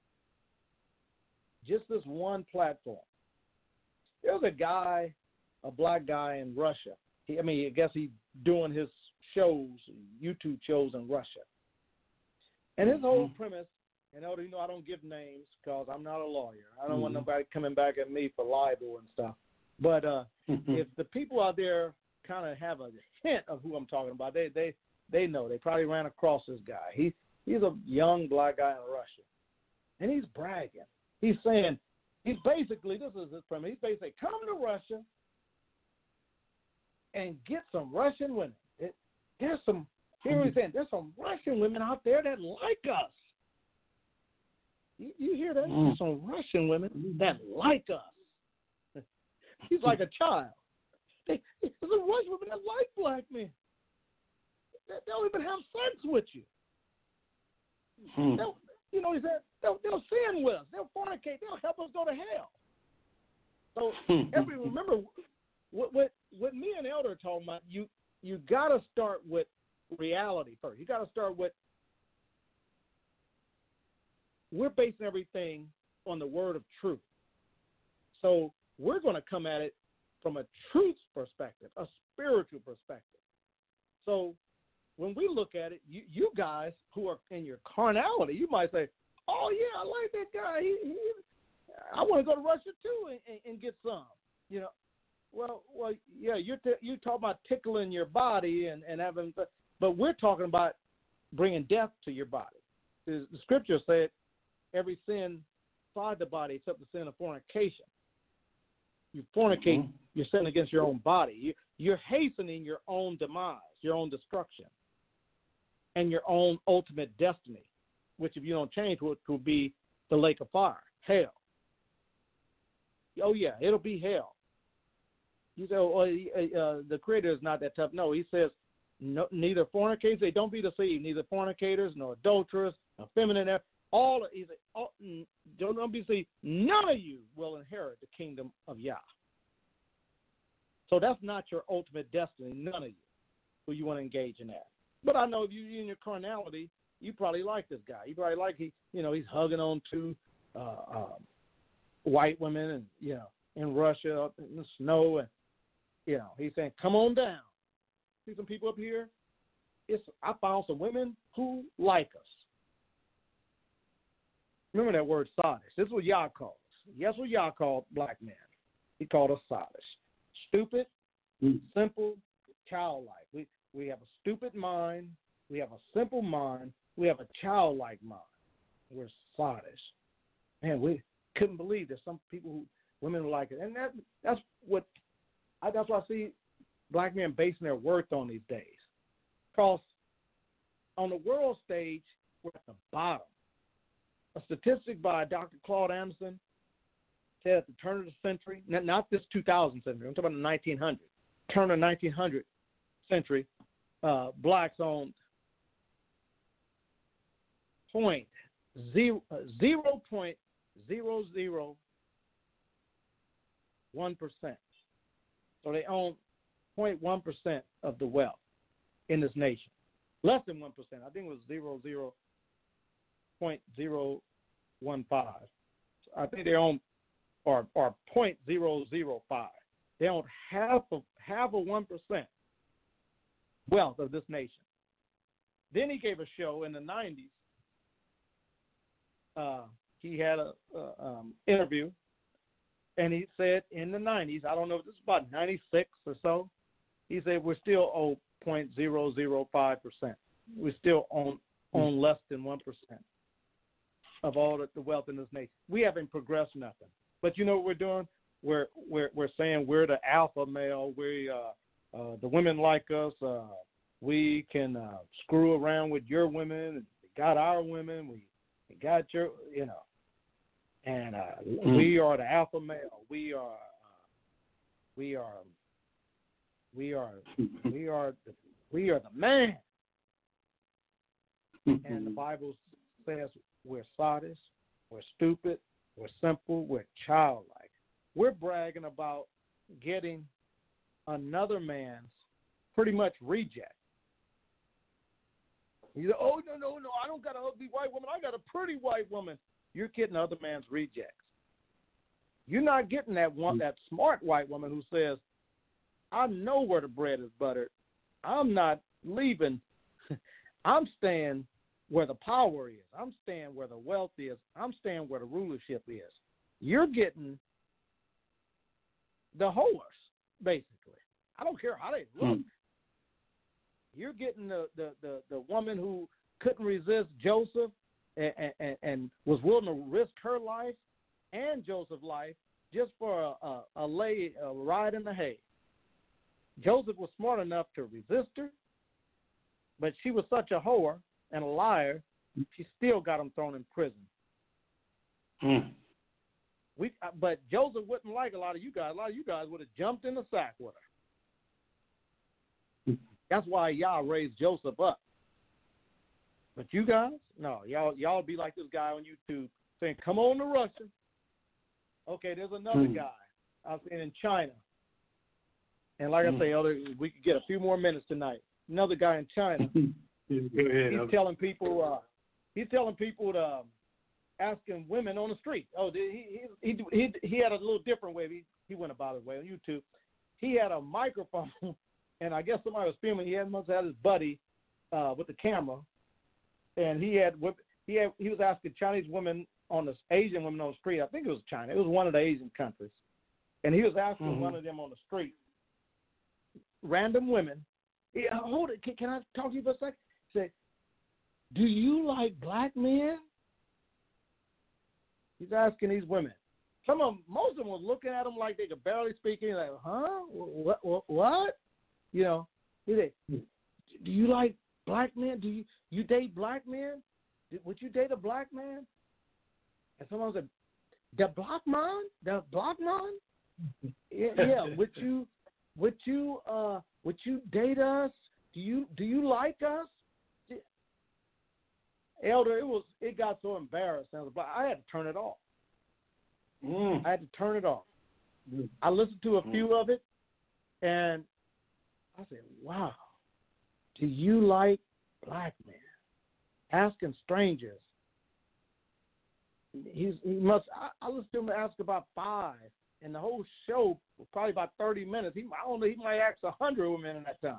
just this one platform. There's a black guy in Russia. I guess he's doing his shows, YouTube shows in Russia. And his whole premise, and I don't give names because I'm not a lawyer. I don't want nobody coming back at me for libel and stuff. But if the people out there kind of have a hint of who I'm talking about, they know. They probably ran across this guy. He's a young black guy in Russia. And he's bragging. He's saying, this is his premise. He's basically, come to Russia and get some Russian women. Here's what he's saying. There's some Russian women out there that like us. You hear that? There's some Russian women that like us. He's like a child. There's some Russian women that like black men. They'll even have sex with you. He said they'll sin with us. They'll fornicate. They'll help us go to hell. So remember what me and Elder are talking about. You got to start with reality first. You got to start with, we're basing everything on the word of truth. So we're going to come at it from a truth perspective, a spiritual perspective. So when we look at it, you guys who are in your carnality, you might say, oh, yeah, I like that guy. I want to go to Russia, too, and get some. Well, yeah, you talk about tickling your body and having, but we're talking about bringing death to your body. The scripture said every sin inside the body except the sin of fornication. You fornicate, you're sinning against your own body. You're hastening your own demise, your own destruction, and your own ultimate destiny, which if you don't change will be the lake of fire, hell. Oh, yeah, it'll be hell. You say, the Creator is not that tough. No, he says, no, neither fornicators, they don't be deceived, neither fornicators, nor adulterers, effeminate, don't be deceived. None of you will inherit the kingdom of Yah. So that's not your ultimate destiny, none of you, who you want to engage in that. But I know if you're in your carnality, you probably like this guy. You probably like he's hugging on two white women and in Russia in the snow, and he's saying, "Come on down." See some people up here. I found some women who like us. Remember that word sottish. This is what Yah calls us. Yes, what Yah called black men. He called us sottish, stupid, simple, childlike. We have a stupid mind. We have a simple mind. We have a childlike mind. We're sottish. Man, we couldn't believe there's some people women like it. And that's why I see black men basing their worth on these days. Because on the world stage, we're at the bottom. A statistic by Dr. Claude Anderson said at the turn of the century, not this 2000 century, I'm talking about the 1900s, turn of 1900 century, blacks owned 0.001%. So they own 0.1% of the wealth in this nation. Less than 1%. I think it was 0.015. I think they own or 0.005. They own half of 1% wealth of this nation. Then he gave a show in the 90s. He had a interview, and he said in the 90s, I don't know, this is about 96 or so, he said we're still owe 0.005%. We still own less than 1% of all the wealth in this nation. We haven't progressed nothing. But you know what we're doing? We're saying we're the alpha male. We the women like us. We can screw around with your women. We got our women. We got your, and we are the alpha male. We are the man. And the Bible says we're sottish, we're stupid, we're simple, we're childlike. We're bragging about getting another man's pretty much reject. You say, oh, no, I don't got an ugly white woman. I got a pretty white woman. You're getting other man's rejects. You're not getting that smart white woman who says, I know where the bread is buttered. I'm not leaving. I'm staying where the power is. I'm staying where the wealth is. I'm staying where the rulership is. You're getting the horse, basically. I don't care how they look. You're getting the woman who couldn't resist Joseph and was willing to risk her life and Joseph's life just for a ride in the hay. Joseph was smart enough to resist her, but she was such a whore and a liar, she still got him thrown in prison. But Joseph wouldn't like a lot of you guys. A lot of you guys would have jumped in the sack with her. That's why Yah raised Joseph up. But you guys, no, y'all be like this guy on YouTube saying, come on to Russia. Okay, there's another guy I've seen in China. And like I say, we could get a few more minutes tonight. Another guy in China. He's telling people to asking women on the street. Oh, he had a little different way. He went about his way on YouTube. He had a microphone, and I guess somebody was filming. He must have had his buddy with the camera, and he was asking Chinese women Asian women on the street. I think it was China. It was one of the Asian countries, and he was asking one of them on the street, random women. Hold it. Can I talk to you for a second? He said, do you like black men? He's asking these women. Most of them was looking at him like they could barely speak. He's like, huh? What? He said, do you like black men? Do you date black men? Would you date a black man? And someone said, the black man? The black man? Yeah. Would you date us? Do you like us? Elder, it got so embarrassing. I had to turn it off. I had to turn it off. I listened to a few of it, and I said, wow, do you like black men? Asking strangers. I listened to him ask about 5, and the whole show was probably about 30 minutes. He might ask 100 women in that time.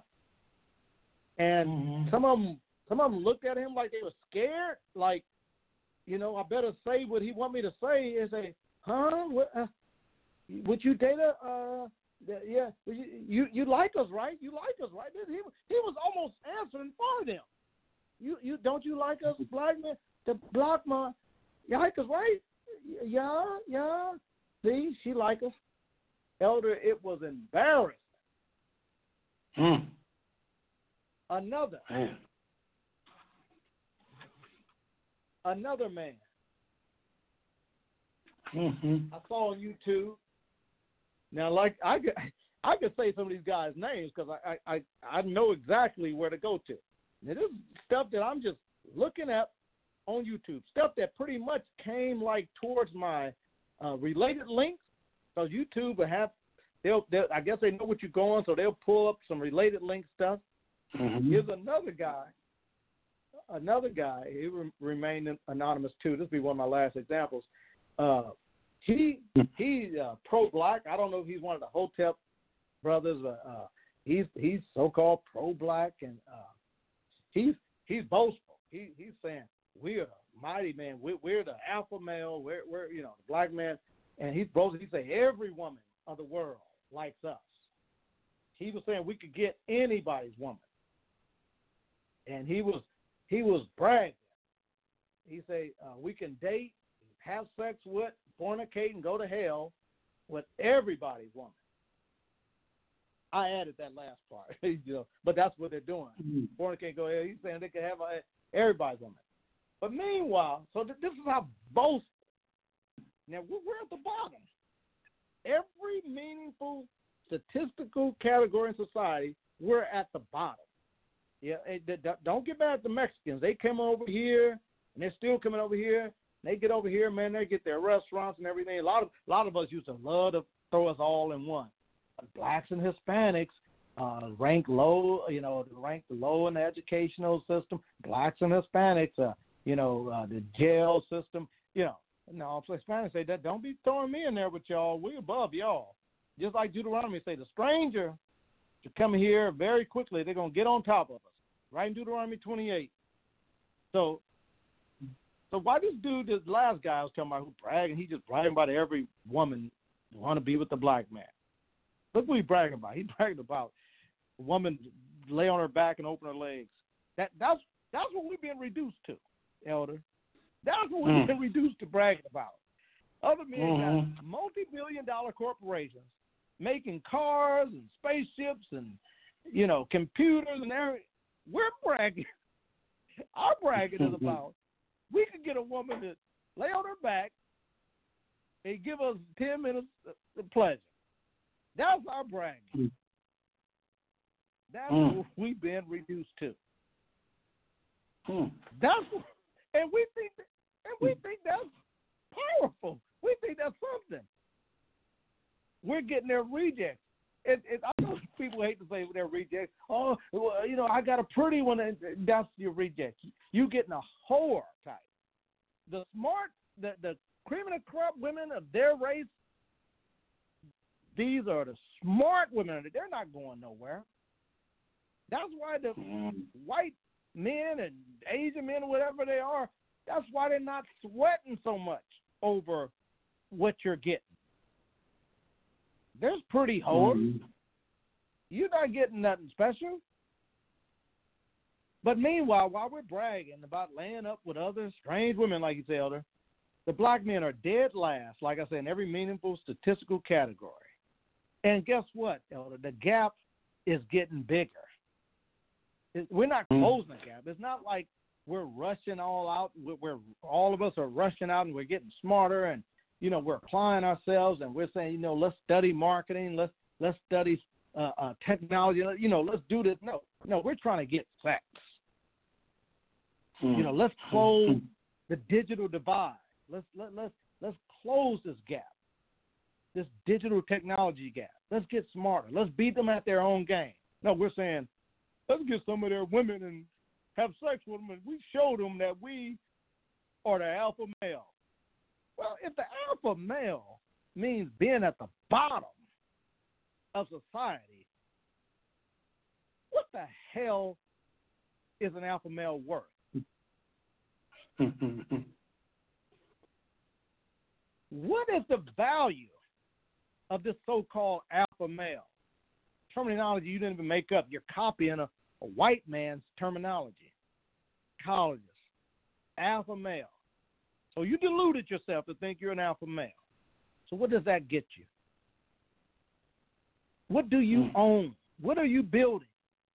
And some of them looked at him like they were scared. Like, I better say what he want me to say. And say, huh? What, would you date Yeah, you like us, right? You like us, right? He was almost answering for them. You don't you like us, black men? The black man, you like us, right? Yeah. See, she like us. Elder, it was embarrassing. Another man. I saw on YouTube. Now, like I could say some of these guys' names because I know exactly where to go to. Now, this is stuff that I'm just looking at on YouTube. Stuff that pretty much came like towards my related links. Because YouTube will have, they'll I guess they know what you're going, so they'll pull up some related link stuff. Here's another guy. He remained anonymous too. This will be one of my last examples. He's pro-black. I don't know if he's one of the Hotep brothers. He's so-called pro-black, and he's boastful. He's saying we're the mighty man. We're the alpha male. We're the black man, and he's boasting. He say every woman of the world likes us. He was saying we could get anybody's woman, and he was bragging. He say we can date, have sex with, fornicate, and go to hell with everybody's woman. I added that last part, but that's what they're doing. Fornicate, go to hell. He's saying they can have everybody's woman. But meanwhile, so this is how boastful. Now we're at the bottom. Every meaningful statistical category in society, we're at the bottom. Yeah, don't get mad at the Mexicans. They came over here, and they're still coming over here. They get over here, man. They get their restaurants and everything. A lot of us used to love to throw us all in one. Blacks and Hispanics rank low. Rank low in the educational system. Blacks and Hispanics, the jail system. No, Hispanics say that. Don't be throwing me in there with y'all. We above y'all. Just like Deuteronomy say, the stranger to come here very quickly. They're gonna get on top of us. Right in Deuteronomy 28. So why this last guy I was talking about who bragging, he just bragging about every woman want to be with the black man. Look what he's bragging about. He's bragging about a woman lay on her back and open her legs. That's what we've been reduced to, Elder. That's what we've been reduced to bragging about. Other men got multi-billion-dollar corporations making cars and spaceships and computers and everything. We're bragging. Our bragging is about we could get a woman to lay on her back and give us 10 minutes of pleasure. That's our bragging. That's what we've been reduced to. And we think that's powerful. We think that's something. We're getting their rejects. I know people hate to say they're rejects. Oh, well, I got a pretty one, and that's your reject. You getting a whore type. The smart, the cream of the crop women of their race, these are the smart women. They're not going nowhere. That's why the white men and Asian men, whatever they are, that's why they're not sweating so much over what you're getting. There's pretty whores. You're not getting nothing special. But meanwhile, while we're bragging about laying up with other strange women, like you say, Elder, the black men are dead last, like I said, in every meaningful statistical category. And guess what, Elder? The gap is getting bigger. We're not closing the gap. It's not like we're rushing all out. We're all of us are rushing out and we're getting smarter and we're applying ourselves and we're saying let's study marketing, let's study technology, let's do this. No, we're trying to get sex. Let's close the digital divide. Let's close this gap, this digital technology gap. Let's get smarter. Let's beat them at their own game. No, we're saying let's get some of their women and have sex with them, and we show them that we are the alpha male. Well, if the alpha male means being at the bottom of society, what the hell is an alpha male worth? What is the value of this so-called alpha alpha male. Terminology you didn't even make up. You're copying a white man's terminology. Psychologist, alpha male. So you deluded yourself to think you're an alpha male. So what does that get you? What do you own? What are you building?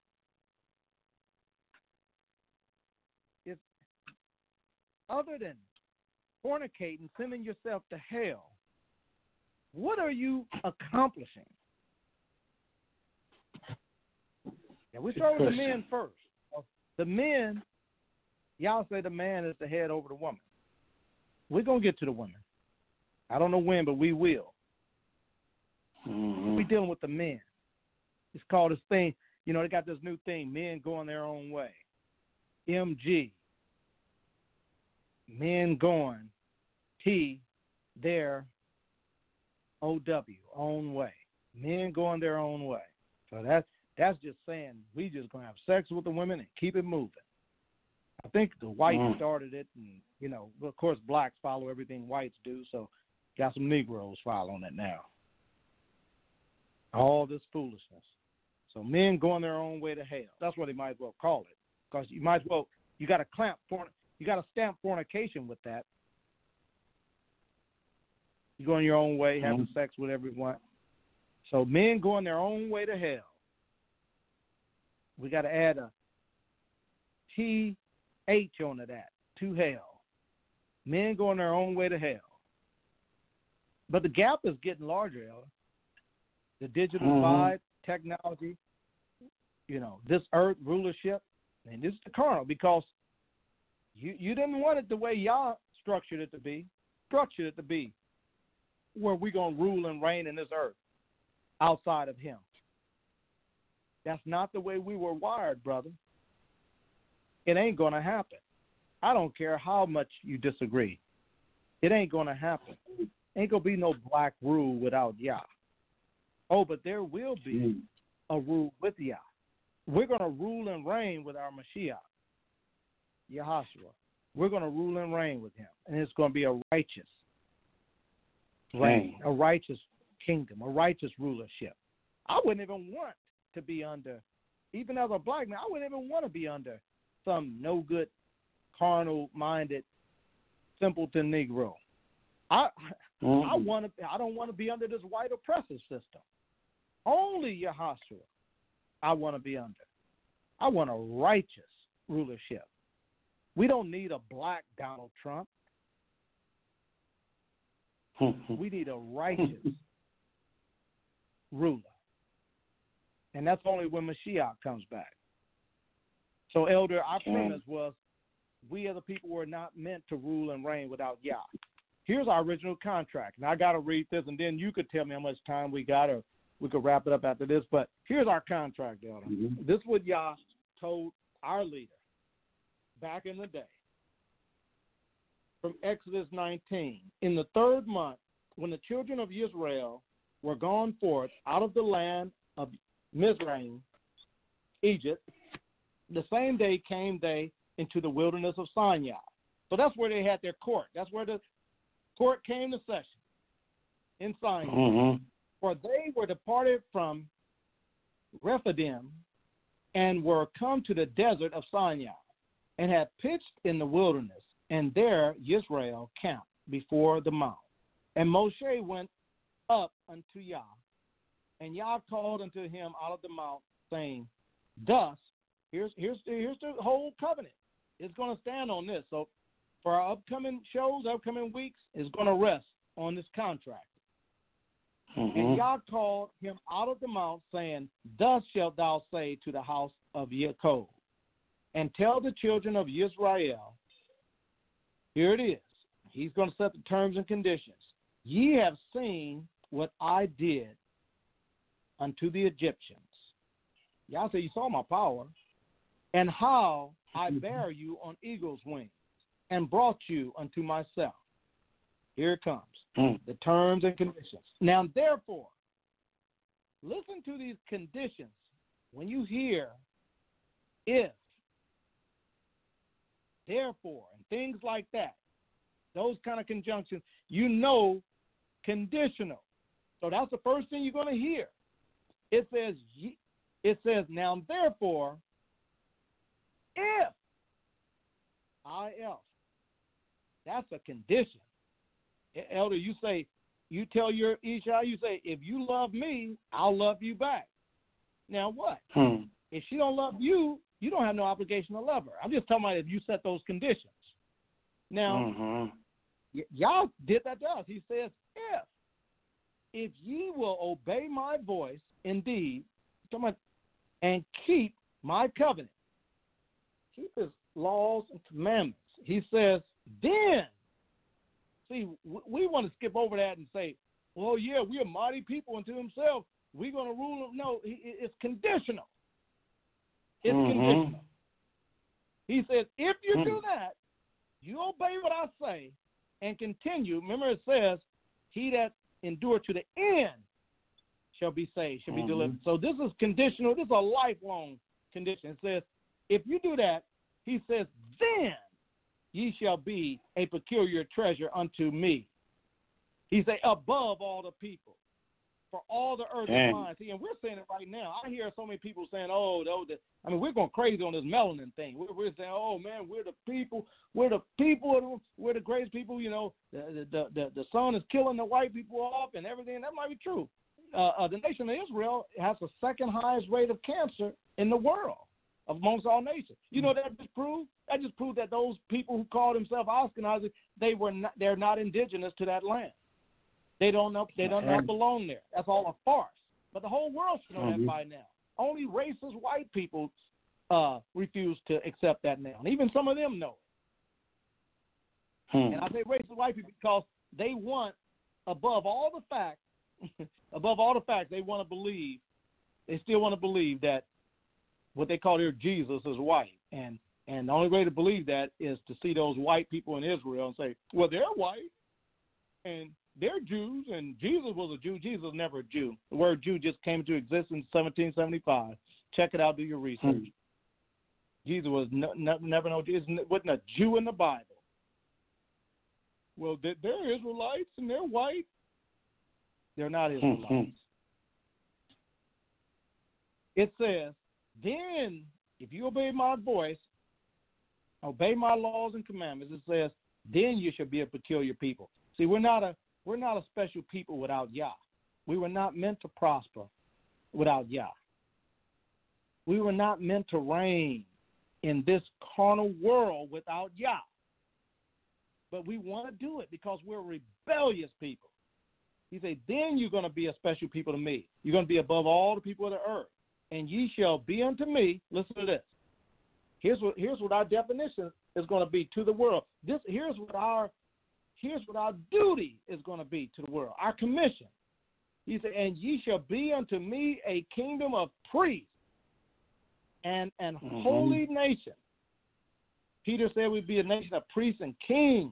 If other than fornicating, sending yourself to hell, what are you accomplishing? And we start with the men first. The men, y'all say the man is the head over the woman. We're going to get to the women. I don't know when, but we will. We're dealing with the men. It's called this thing, you know, they got this new thing, men going their own way. MG. Men going. T, their OW, own way. Men going their own way. So that's just saying we just going to have sex with the women and keep it moving. I think the whites started it, and, you know, of course, blacks follow everything whites do, so got some Negroes following it now. All this foolishness. So men going their own way to hell. That's what they might as well call it, because you might as well, you got to stamp fornication with that. You going your own way, having sex with everyone. So men going their own way to hell. We got to add a TH onto that, to hell. Men going their own way to hell. But the gap is getting larger, Ella. The digital divide, technology, you know, this earth rulership, and this is the carnal, because you didn't want it the way y'all structured it to be, where we're going to rule and reign in this earth outside of him. That's not the way we were wired, brother. It ain't going to happen. I don't care how much you disagree. It ain't going to happen. Ain't going to be no black rule without Yah. Oh, but there will be a rule with Yah. We're going to rule and reign with our Mashiach, Yahushua. We're going to rule and reign with him. And it's going to be a righteous reign, a righteous kingdom, a righteous rulership. I wouldn't even want to be under, even as a black man, I wouldn't even want to be under some no-good, carnal-minded, simpleton Negro. I don't want to be under this white oppressive system. Only Yahushua I want to be under. I want a righteous rulership. We don't need a black Donald Trump. We need a righteous ruler. And that's only when Mashiach comes back. So, Elder, our premise was we as a people were not meant to rule and reign without Yah. Here's our original contract. And I got to read this, and then you could tell me how much time we got, or we could wrap it up after this. But here's our contract, Elder. This is what Yah told our leader back in the day. From Exodus 19, in the 3rd month, when the children of Israel were gone forth out of the land of Mizraim, Egypt, the same day came they into the wilderness of Sinai. So that's where they had their court. That's where the court came to session, in Sinai. For they were departed from Rephidim and were come to the desert of Sinai, and had pitched in the wilderness, and there Israel camped before the mount. And Moshe went up unto Yah, and Yah called unto him out of the mount, saying, thus, here's the whole covenant. It's going to stand on this. So for our upcoming shows, upcoming weeks, it's going to rest on this contract. And Yah called him out of the mount, saying, thus shalt thou say to the house of Jacob, and tell the children of Israel, here it is. He's going to set the terms and conditions. Ye have seen what I did unto the Egyptians. Yah said, you saw my power, and how I bear you on eagle's wings, and brought you unto myself. Here it comes. The terms and conditions. Now, therefore, listen to these conditions. When you hear if, therefore, and things like that, those kind of conjunctions, you know, conditional. So that's the first thing you're going to hear. It says, now therefore, if I else. That's a condition. Elder, you tell your Isha, you say, if you love me, I'll love you back. Now what? If she don't love you, you don't have no obligation to love her. I'm just talking about if you set those conditions. Now, y'all did that to us. He says, if ye will obey my voice indeed, and keep my covenant, keep his laws and commandments. He says, then, see, we want to skip over that and say, well, yeah, we are mighty people unto himself. We're going to rule him. No, it's conditional. It's conditional. He says, if you do that, you obey what I say and continue. Remember it says, he that endure to the end shall be saved, shall be delivered. So this is conditional. This is a lifelong condition. It says, if you do that, he says, then ye shall be a peculiar treasure unto me. He say, above all the people, for all the earth is mine. See, and we're saying it right now. I hear so many people saying, we're going crazy on this melanin thing. We're saying, oh, man, we're the people, we're the greatest people, you know, the sun is killing the white people off and everything. That might be true. The nation of Israel has the second highest rate of cancer in the world amongst all nations. You know that just proved? That just proved that those people who call themselves Ashkenazi, they're not indigenous to that land. They don't know. They don't belong there. That's all a farce. But the whole world should know that by now. Only racist white people refuse to accept that now, and even some of them know it. And I say racist white people because they want, above all the facts, they want to believe. They still want to believe that what they call their Jesus is white, and the only way to believe that is to see those white people in Israel and say, well, they're white, and they're Jews, and Jesus was a Jew. Jesus was never a Jew. The word Jew just came into existence in 1775. Check it out. Do your research. Jesus was never no Jew. Wasn't a Jew in the Bible. Well, they're Israelites, and they're white. They're not Israelites. It says, then, if you obey my voice, obey my laws and commandments, it says, then you shall be a peculiar people. See, we're not a special people without Yah. We were not meant to prosper without Yah. We were not meant to reign in this carnal world without Yah. But we want to do it because we're rebellious people. He said, then you're going to be a special people to me. You're going to be above all the people of the earth. And ye shall be unto me. Listen to this. Here's what our definition is going to be to the world. Here's what our duty is going to be to the world, our commission. He said, and ye shall be unto me a kingdom of priests and holy nation. Peter said we'd be a nation of priests and kings,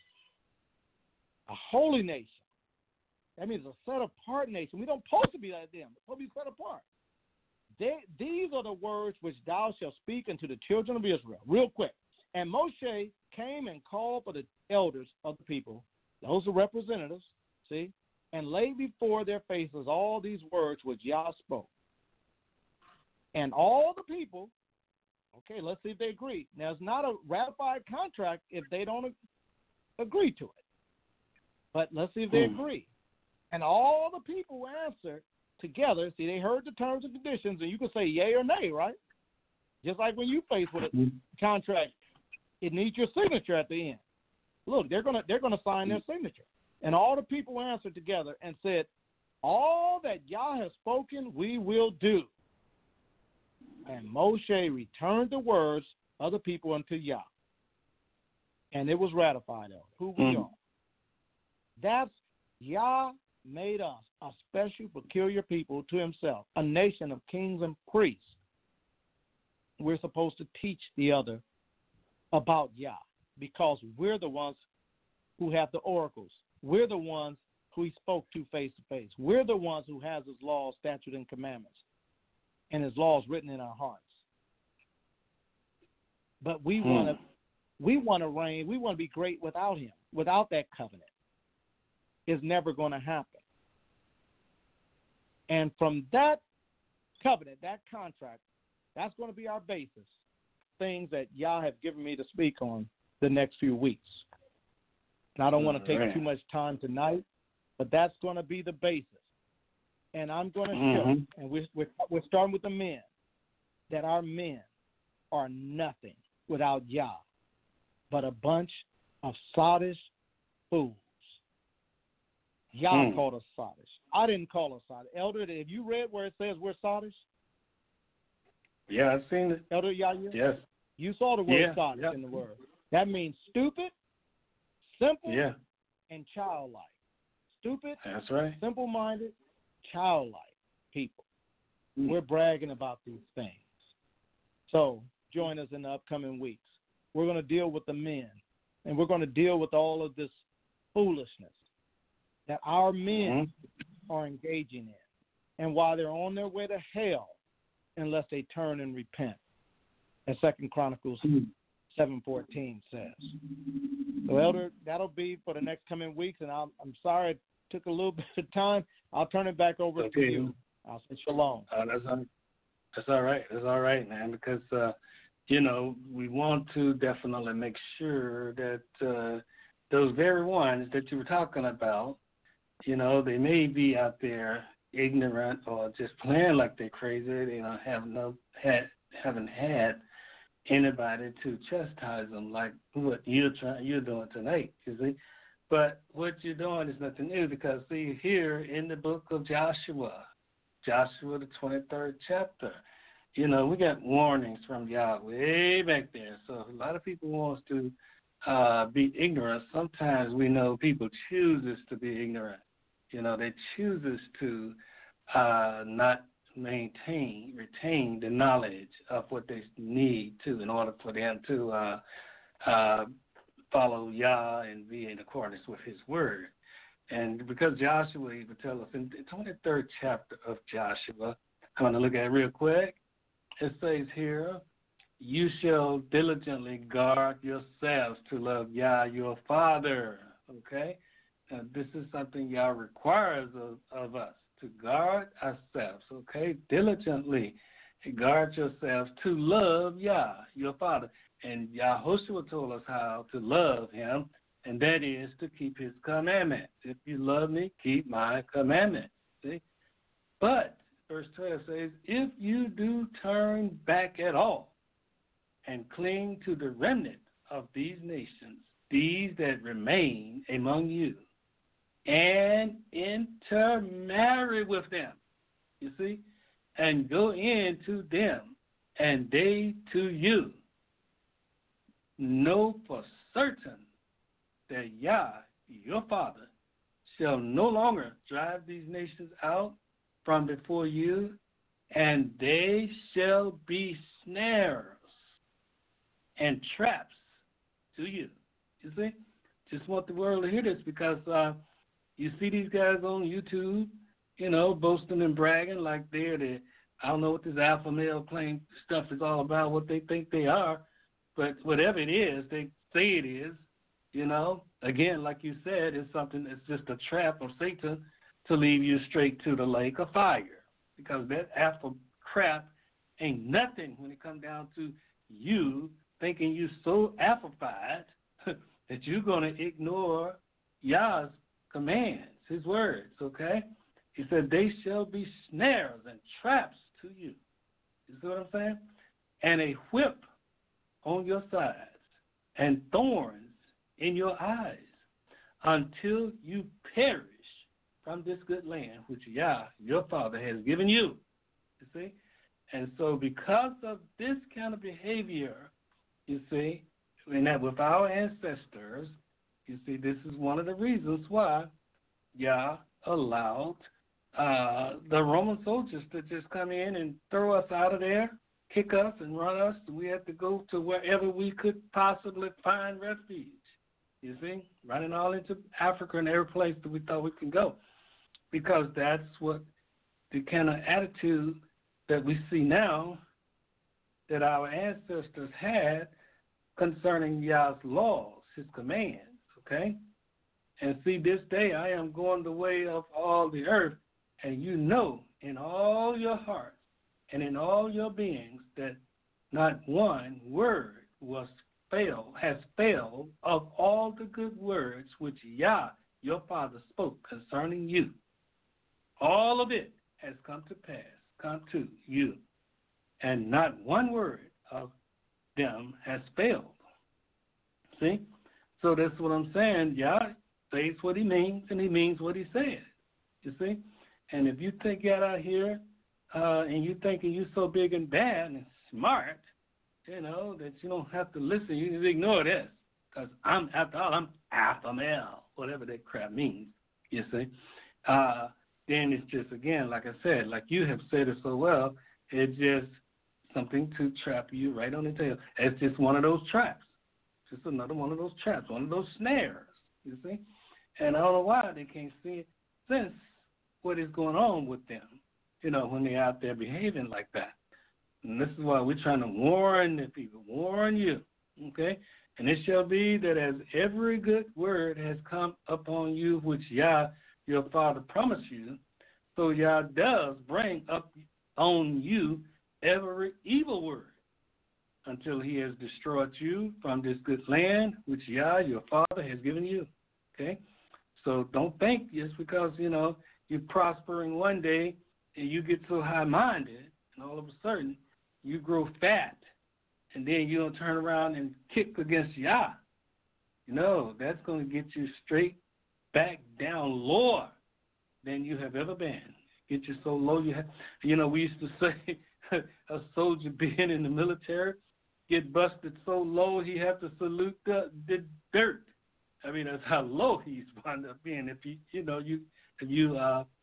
a holy nation. That means a set-apart nation. We don't supposed to be like them. We're supposed to be set apart. These are the words which thou shalt speak unto the children of Israel. Real quick. And Moshe came and called for the elders of the people, those are representatives, see, and laid before their faces all these words which Yah spoke. And all the people, okay, let's see if they agree. Now, it's not a ratified contract if they don't agree to it. But let's see if they agree. And all the people answered together. See, they heard the terms and conditions, and you can say yay or nay, right? Just like when you face with a contract, it needs your signature at the end. Look, they're gonna sign their signature. And all the people answered together and said, all that Yah has spoken, we will do. And Moshe returned the words of the people unto Yah. And it was ratified of who we are. That's Yah made us a special, peculiar people to himself, a nation of kings and priests. We're supposed to teach the other about Yah because we're the ones who have the oracles. We're the ones who he spoke to face to face. We're the ones who has his laws, statutes, and commandments and his laws written in our hearts. But we want to reign. We want to be great without him, without that covenant. It's never going to happen. And from that covenant, that contract, that's going to be our basis. Things that Yah have given me to speak on the next few weeks. And I don't want to take too much time tonight, but that's going to be the basis. And I'm going to show, and we're starting with the men, that our men are nothing without Yah, but a bunch of sottish fools. Yah called us sottish. I didn't call us sottish. Elder, have you read where it says we're sottish? Yeah, I've seen it. Elder Yahya? Yes. You saw the word sottish in the word. That means stupid, simple, and childlike. Stupid, that's right. simple-minded, childlike people. We're bragging about these things. So join us in the upcoming weeks. We're going to deal with the men, and we're going to deal with all of this foolishness that our men are engaging in, and why they're on their way to hell unless they turn and repent, as 2 Chronicles 7:14 says. So, Elder, that'll be for the next coming weeks, and I'm sorry it took a little bit of time. I'll turn it back over to you. I'll say shalom. That's all right. That's all right, man, because, we want to definitely make sure that those very ones that you were talking about, they may be out there ignorant or just playing like they're crazy. They haven't had anybody to chastise them like what you're doing tonight, you see. But what you're doing is nothing new because, see, here in the book of Joshua, the 23rd chapter, we got warnings from Yah way back there. So a lot of people wants to be ignorant. Sometimes we know people chooses to be ignorant. They chooses to not retain the knowledge of what they need to in order for them to follow Yah and be in accordance with his word. And because Joshua even tells us in the 23rd chapter of Joshua, I'm going to look at it real quick. It says here, you shall diligently guard yourselves to love Yah, your Father. Okay? Now, this is something Yah requires of us, to guard ourselves. Okay? Diligently guard yourselves to love Yah, your Father. And Yahushua told us how to love him, and that is to keep his commandments. If you love me, keep my commandments. See? But verse 12 says, if you do turn back at all and cling to the remnant of these nations, these that remain among you, and intermarry with them, you see, and go into them, and they to you, know for certain that Yah, your Father, shall no longer drive these nations out from before you, and they shall be snares and traps to you. You see? Just want the world to hear this because you see these guys on YouTube, boasting and bragging like they're I don't know what this alpha male claim stuff is all about, what they think they are, but whatever it is, they say it is, Again, like you said, it's something that's just a trap of Satan to lead you straight to the lake of fire, because that alpha crap ain't nothing when it comes down to you thinking you so alphafied that you're going to ignore Yah's commands, his words, okay? He said, they shall be snares and traps to you. You see what I'm saying? And a whip on your sides and thorns in your eyes until you perish from this good land which Yah, your Father, has given you. You see? And so because of this kind of behavior, you see, and that with our ancestors, you see, this is one of the reasons why Yah allowed the Roman soldiers to just come in and throw us out of there, kick us and run us. We had to go to wherever we could possibly find refuge. You see, running all into Africa and every place that we thought we could go, because that's what the kind of attitude that we see now that our ancestors had concerning Yah's laws, his commands, okay? And see, this day I am going the way of all the earth, and in all your hearts and in all your beings, that not one word has failed of all the good words which Yah, your Father, spoke concerning you. All of it has come to pass, come to you, and not one word of them has failed. See? So that's what I'm saying. Yah says what he means, and he means what he says. You see? And if you think you're out here and you thinking you're so big and bad and smart, that you don't have to listen, you just ignore this. Because after all, I'm alpha male, whatever that crap means, you see. Then it's just, again, like I said, like you have said it so well, it's just something to trap you right on the tail. It's just one of those traps. Just another one of those traps, one of those snares, you see. And I don't know why they can't sense what is going on with them, when they're out there behaving like that. And this is why we're trying to warn the people, warn you, okay? And it shall be that as every good word has come upon you, which Yah, your Father, promised you, so Yah does bring up on you every evil word until he has destroyed you from this good land, which Yah, your Father, has given you, okay? So don't think just because, you're prospering one day and you get so high-minded and all of a sudden you grow fat, and then you don't turn around and kick against Yah. That's going to get you straight back down lower than you have ever been. Get you so low we used to say a soldier being in the military get busted so low he have to salute the dirt. I mean, that's how low he's wound up being. If you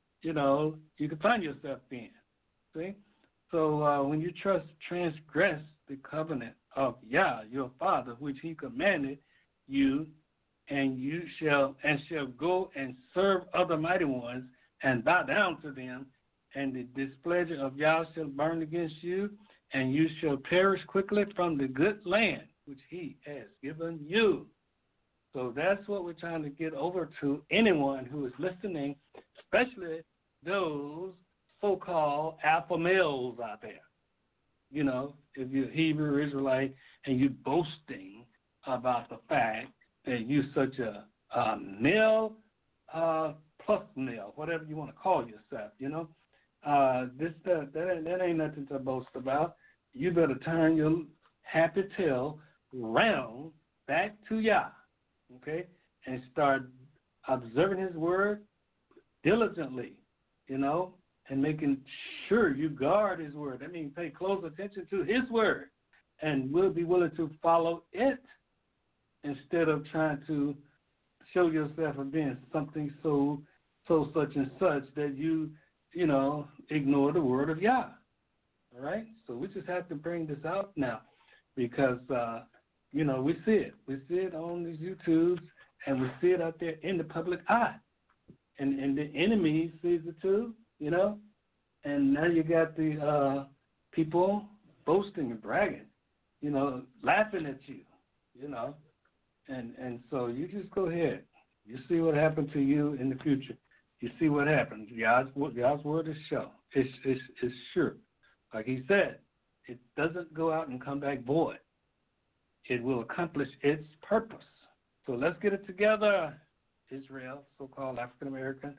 can find yourself being. See. So when you transgress the covenant of Yah, your Father, which he commanded you, and you shall go and serve other mighty ones and bow down to them, and the displeasure of Yah shall burn against you, and you shall perish quickly from the good land which he has given you. So that's what we're trying to get over to anyone who is listening, especially those so-called alpha males out there. If you're Hebrew Israelite and you're boasting about the fact that you're such a male plus male, whatever you want to call yourself, that ain't nothing to boast about. You better turn your happy tail round back to Yah, okay, and start observing his word diligently, and making sure you guard his word. That means pay close attention to his word, and we'll be willing to follow it instead of trying to show yourself as being something so such and such that you ignore the word of Yah. All right? So we just have to bring this out now because, we see it. We see it on these YouTubes, and we see it out there in the public eye. And the enemy sees it too, and now you got the people boasting and bragging, laughing at you, and so you just go ahead. You see what happened to you in the future. You see what happens. God's word is sure. It's sure. Like he said, it doesn't go out and come back void. It will accomplish its purpose. So let's get it together, Israel, so-called African American,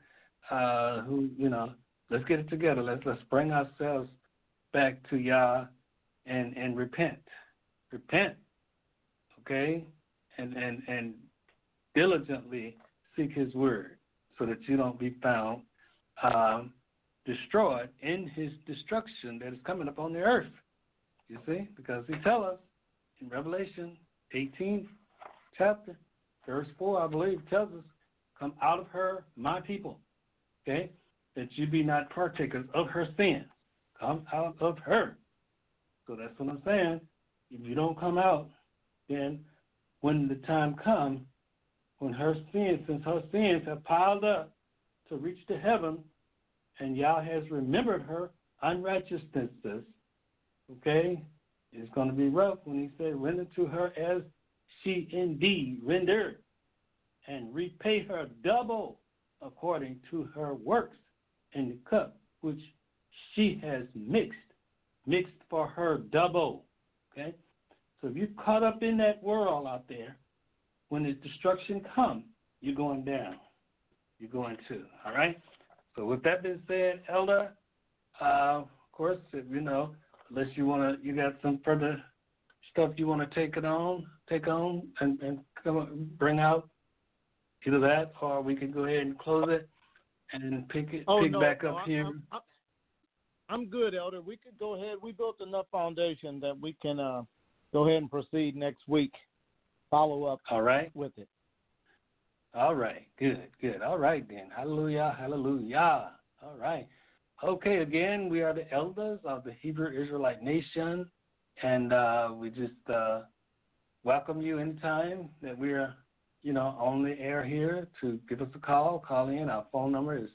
let's get it together. Let's bring ourselves back to Yah and repent. Repent, okay? And diligently seek his word so that you don't be found destroyed in his destruction that is coming upon the earth. You see? Because he tells us in Revelation 18 chapter, verse 4, I believe, tells us, come out of her, my people, okay, that you be not partakers of her sins. Come out of her. So that's what I'm saying. If you don't come out, then when the time comes, when since her sins have piled up to reach to heaven, and Yah has remembered her unrighteousnesses, okay, it's going to be rough when he said, render to her as she indeed rendered, and repay her double according to her works in the cup which she has mixed mixed for her double. Okay? So if you're caught up in that world out there, when the destruction comes, you're going down. You're going too. All right? So with that being said, Elder, of course, if, unless you got some further stuff you want to take on and come bring out either that, or we can go ahead and close it and pick back up here. I'm good, Elder. We could go ahead. We built enough foundation that we can go ahead and proceed next week. Follow up. All right. With it. All right. Good. All right then. Hallelujah. All right. Okay. Again, we are the elders of the Hebrew Israelite Nation, and we just welcome you anytime that we're on the air here to give us a call. Call in. Our phone number is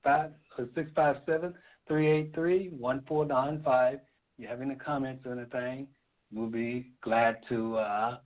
657-383-1495. If you have any comments or anything, we'll be glad to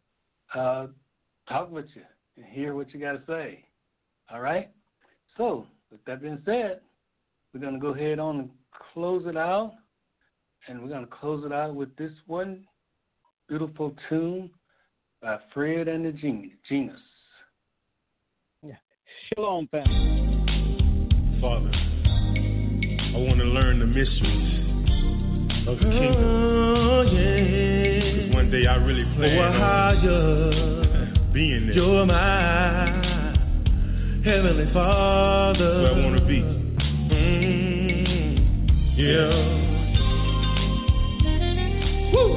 talk with you and hear what you got to say. All right? So, with that being said, we're going to go ahead on and close it out. And we're going to close it out with this one beautiful tune by Fred and the Genius. Yeah. Shalom, family. Father, I want to learn the mysteries of the kingdom. Oh, yeah. One day I really plan on being there. You're my Heavenly Father. Where I want to be. Yeah. Woo.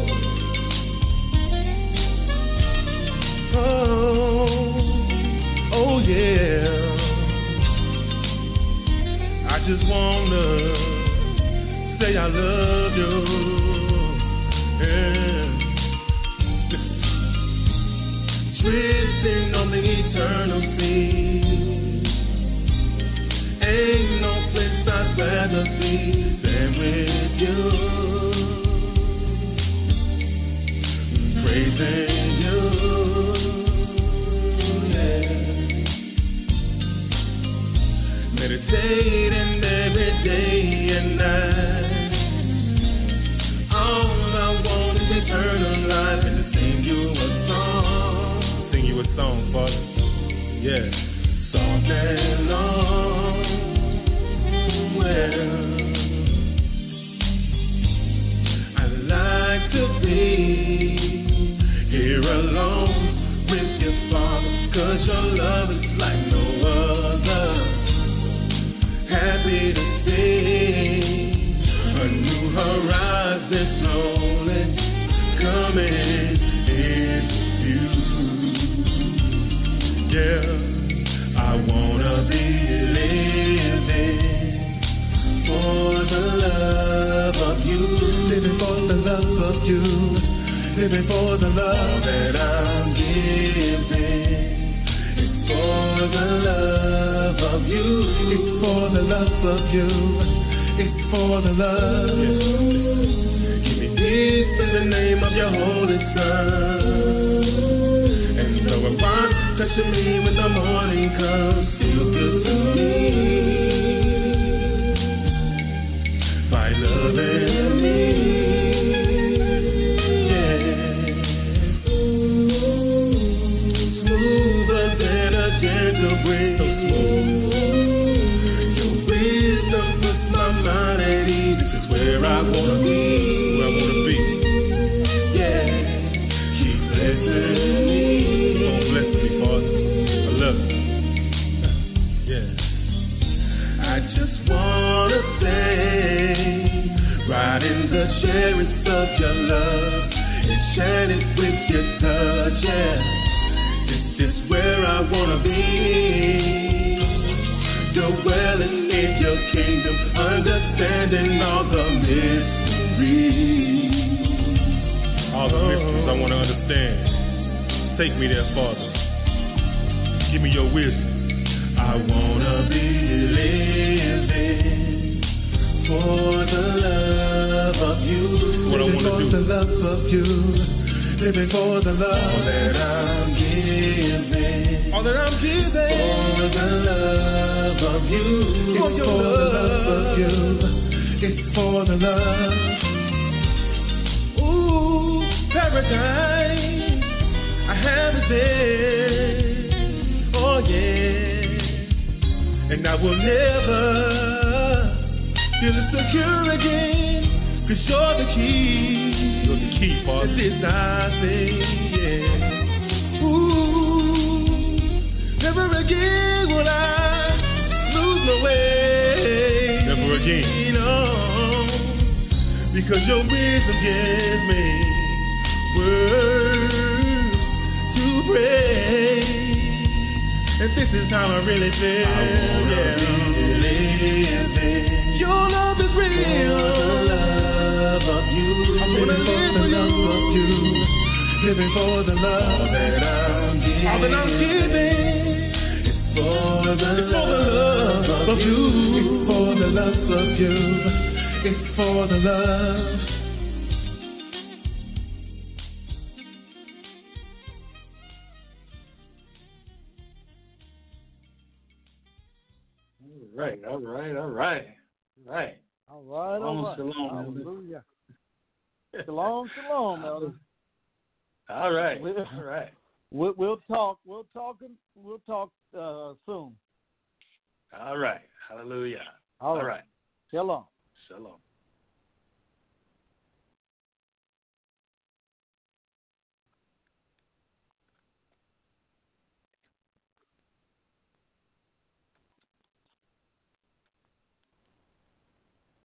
Oh, yeah. I just wanna say I love you. Yeah. Drifting on the eternal sea. Ain't no place I'd rather be than with you. Praising you. Yeah. Meditating every day and night. All I want is eternal life and to sing you a song. Sing you a song, Father. Yeah. Soft and long. Well, I'd like to be here alone with your Father, 'cause your love is like no other. Happy to see a new horizon slowly coming into view. Yeah, I wanna be living for the love of you, living for the love of you, living for the love that I'm giving. It's for the love of you, it's for the love of you, it's for the love. Give me peace in the name of your Holy Son. And so I want touching me when the morning comes, feel good to me. By loving me, yeah. Smoother than a gentle breeze, so smooth. Your wisdom puts my mind at ease. This is where I wanna be, yeah. Keep blessing me. Don't bless me, Father. I love you. Yeah. I just wanna say, right in the chariots of your love, enchanted with your touch, yeah. This is where I wanna be, dwelling in your kingdom, understanding all the mysteries. All the mysteries I want to understand. Take me there, Father. Give me your wisdom. I wanna be living for the love of you. What I want to do. For the love of you. Living for the love that I'm giving. All that I'm giving. For the love of you. For your love. The love of you. It's for the love. paradise I have is there. Oh yeah. And I will never feel insecure again. 'Cause you're the key. You're the key, Father. This I say, yeah. Ooh, never again will I lose my way. Never again. No, because your wisdom gives me words to pray. And this is how I really feel. I wanna be living. Your love is real. Living for the love of you, Living for the love that I'm giving. all that I'm giving. It's for the love of you. It's for the love of you. It's for the love. All right. All right. Shalom. Hallelujah. Shalom, Elder. All right. We'll talk soon. All right. Hallelujah. All right. Shalom. Shalom.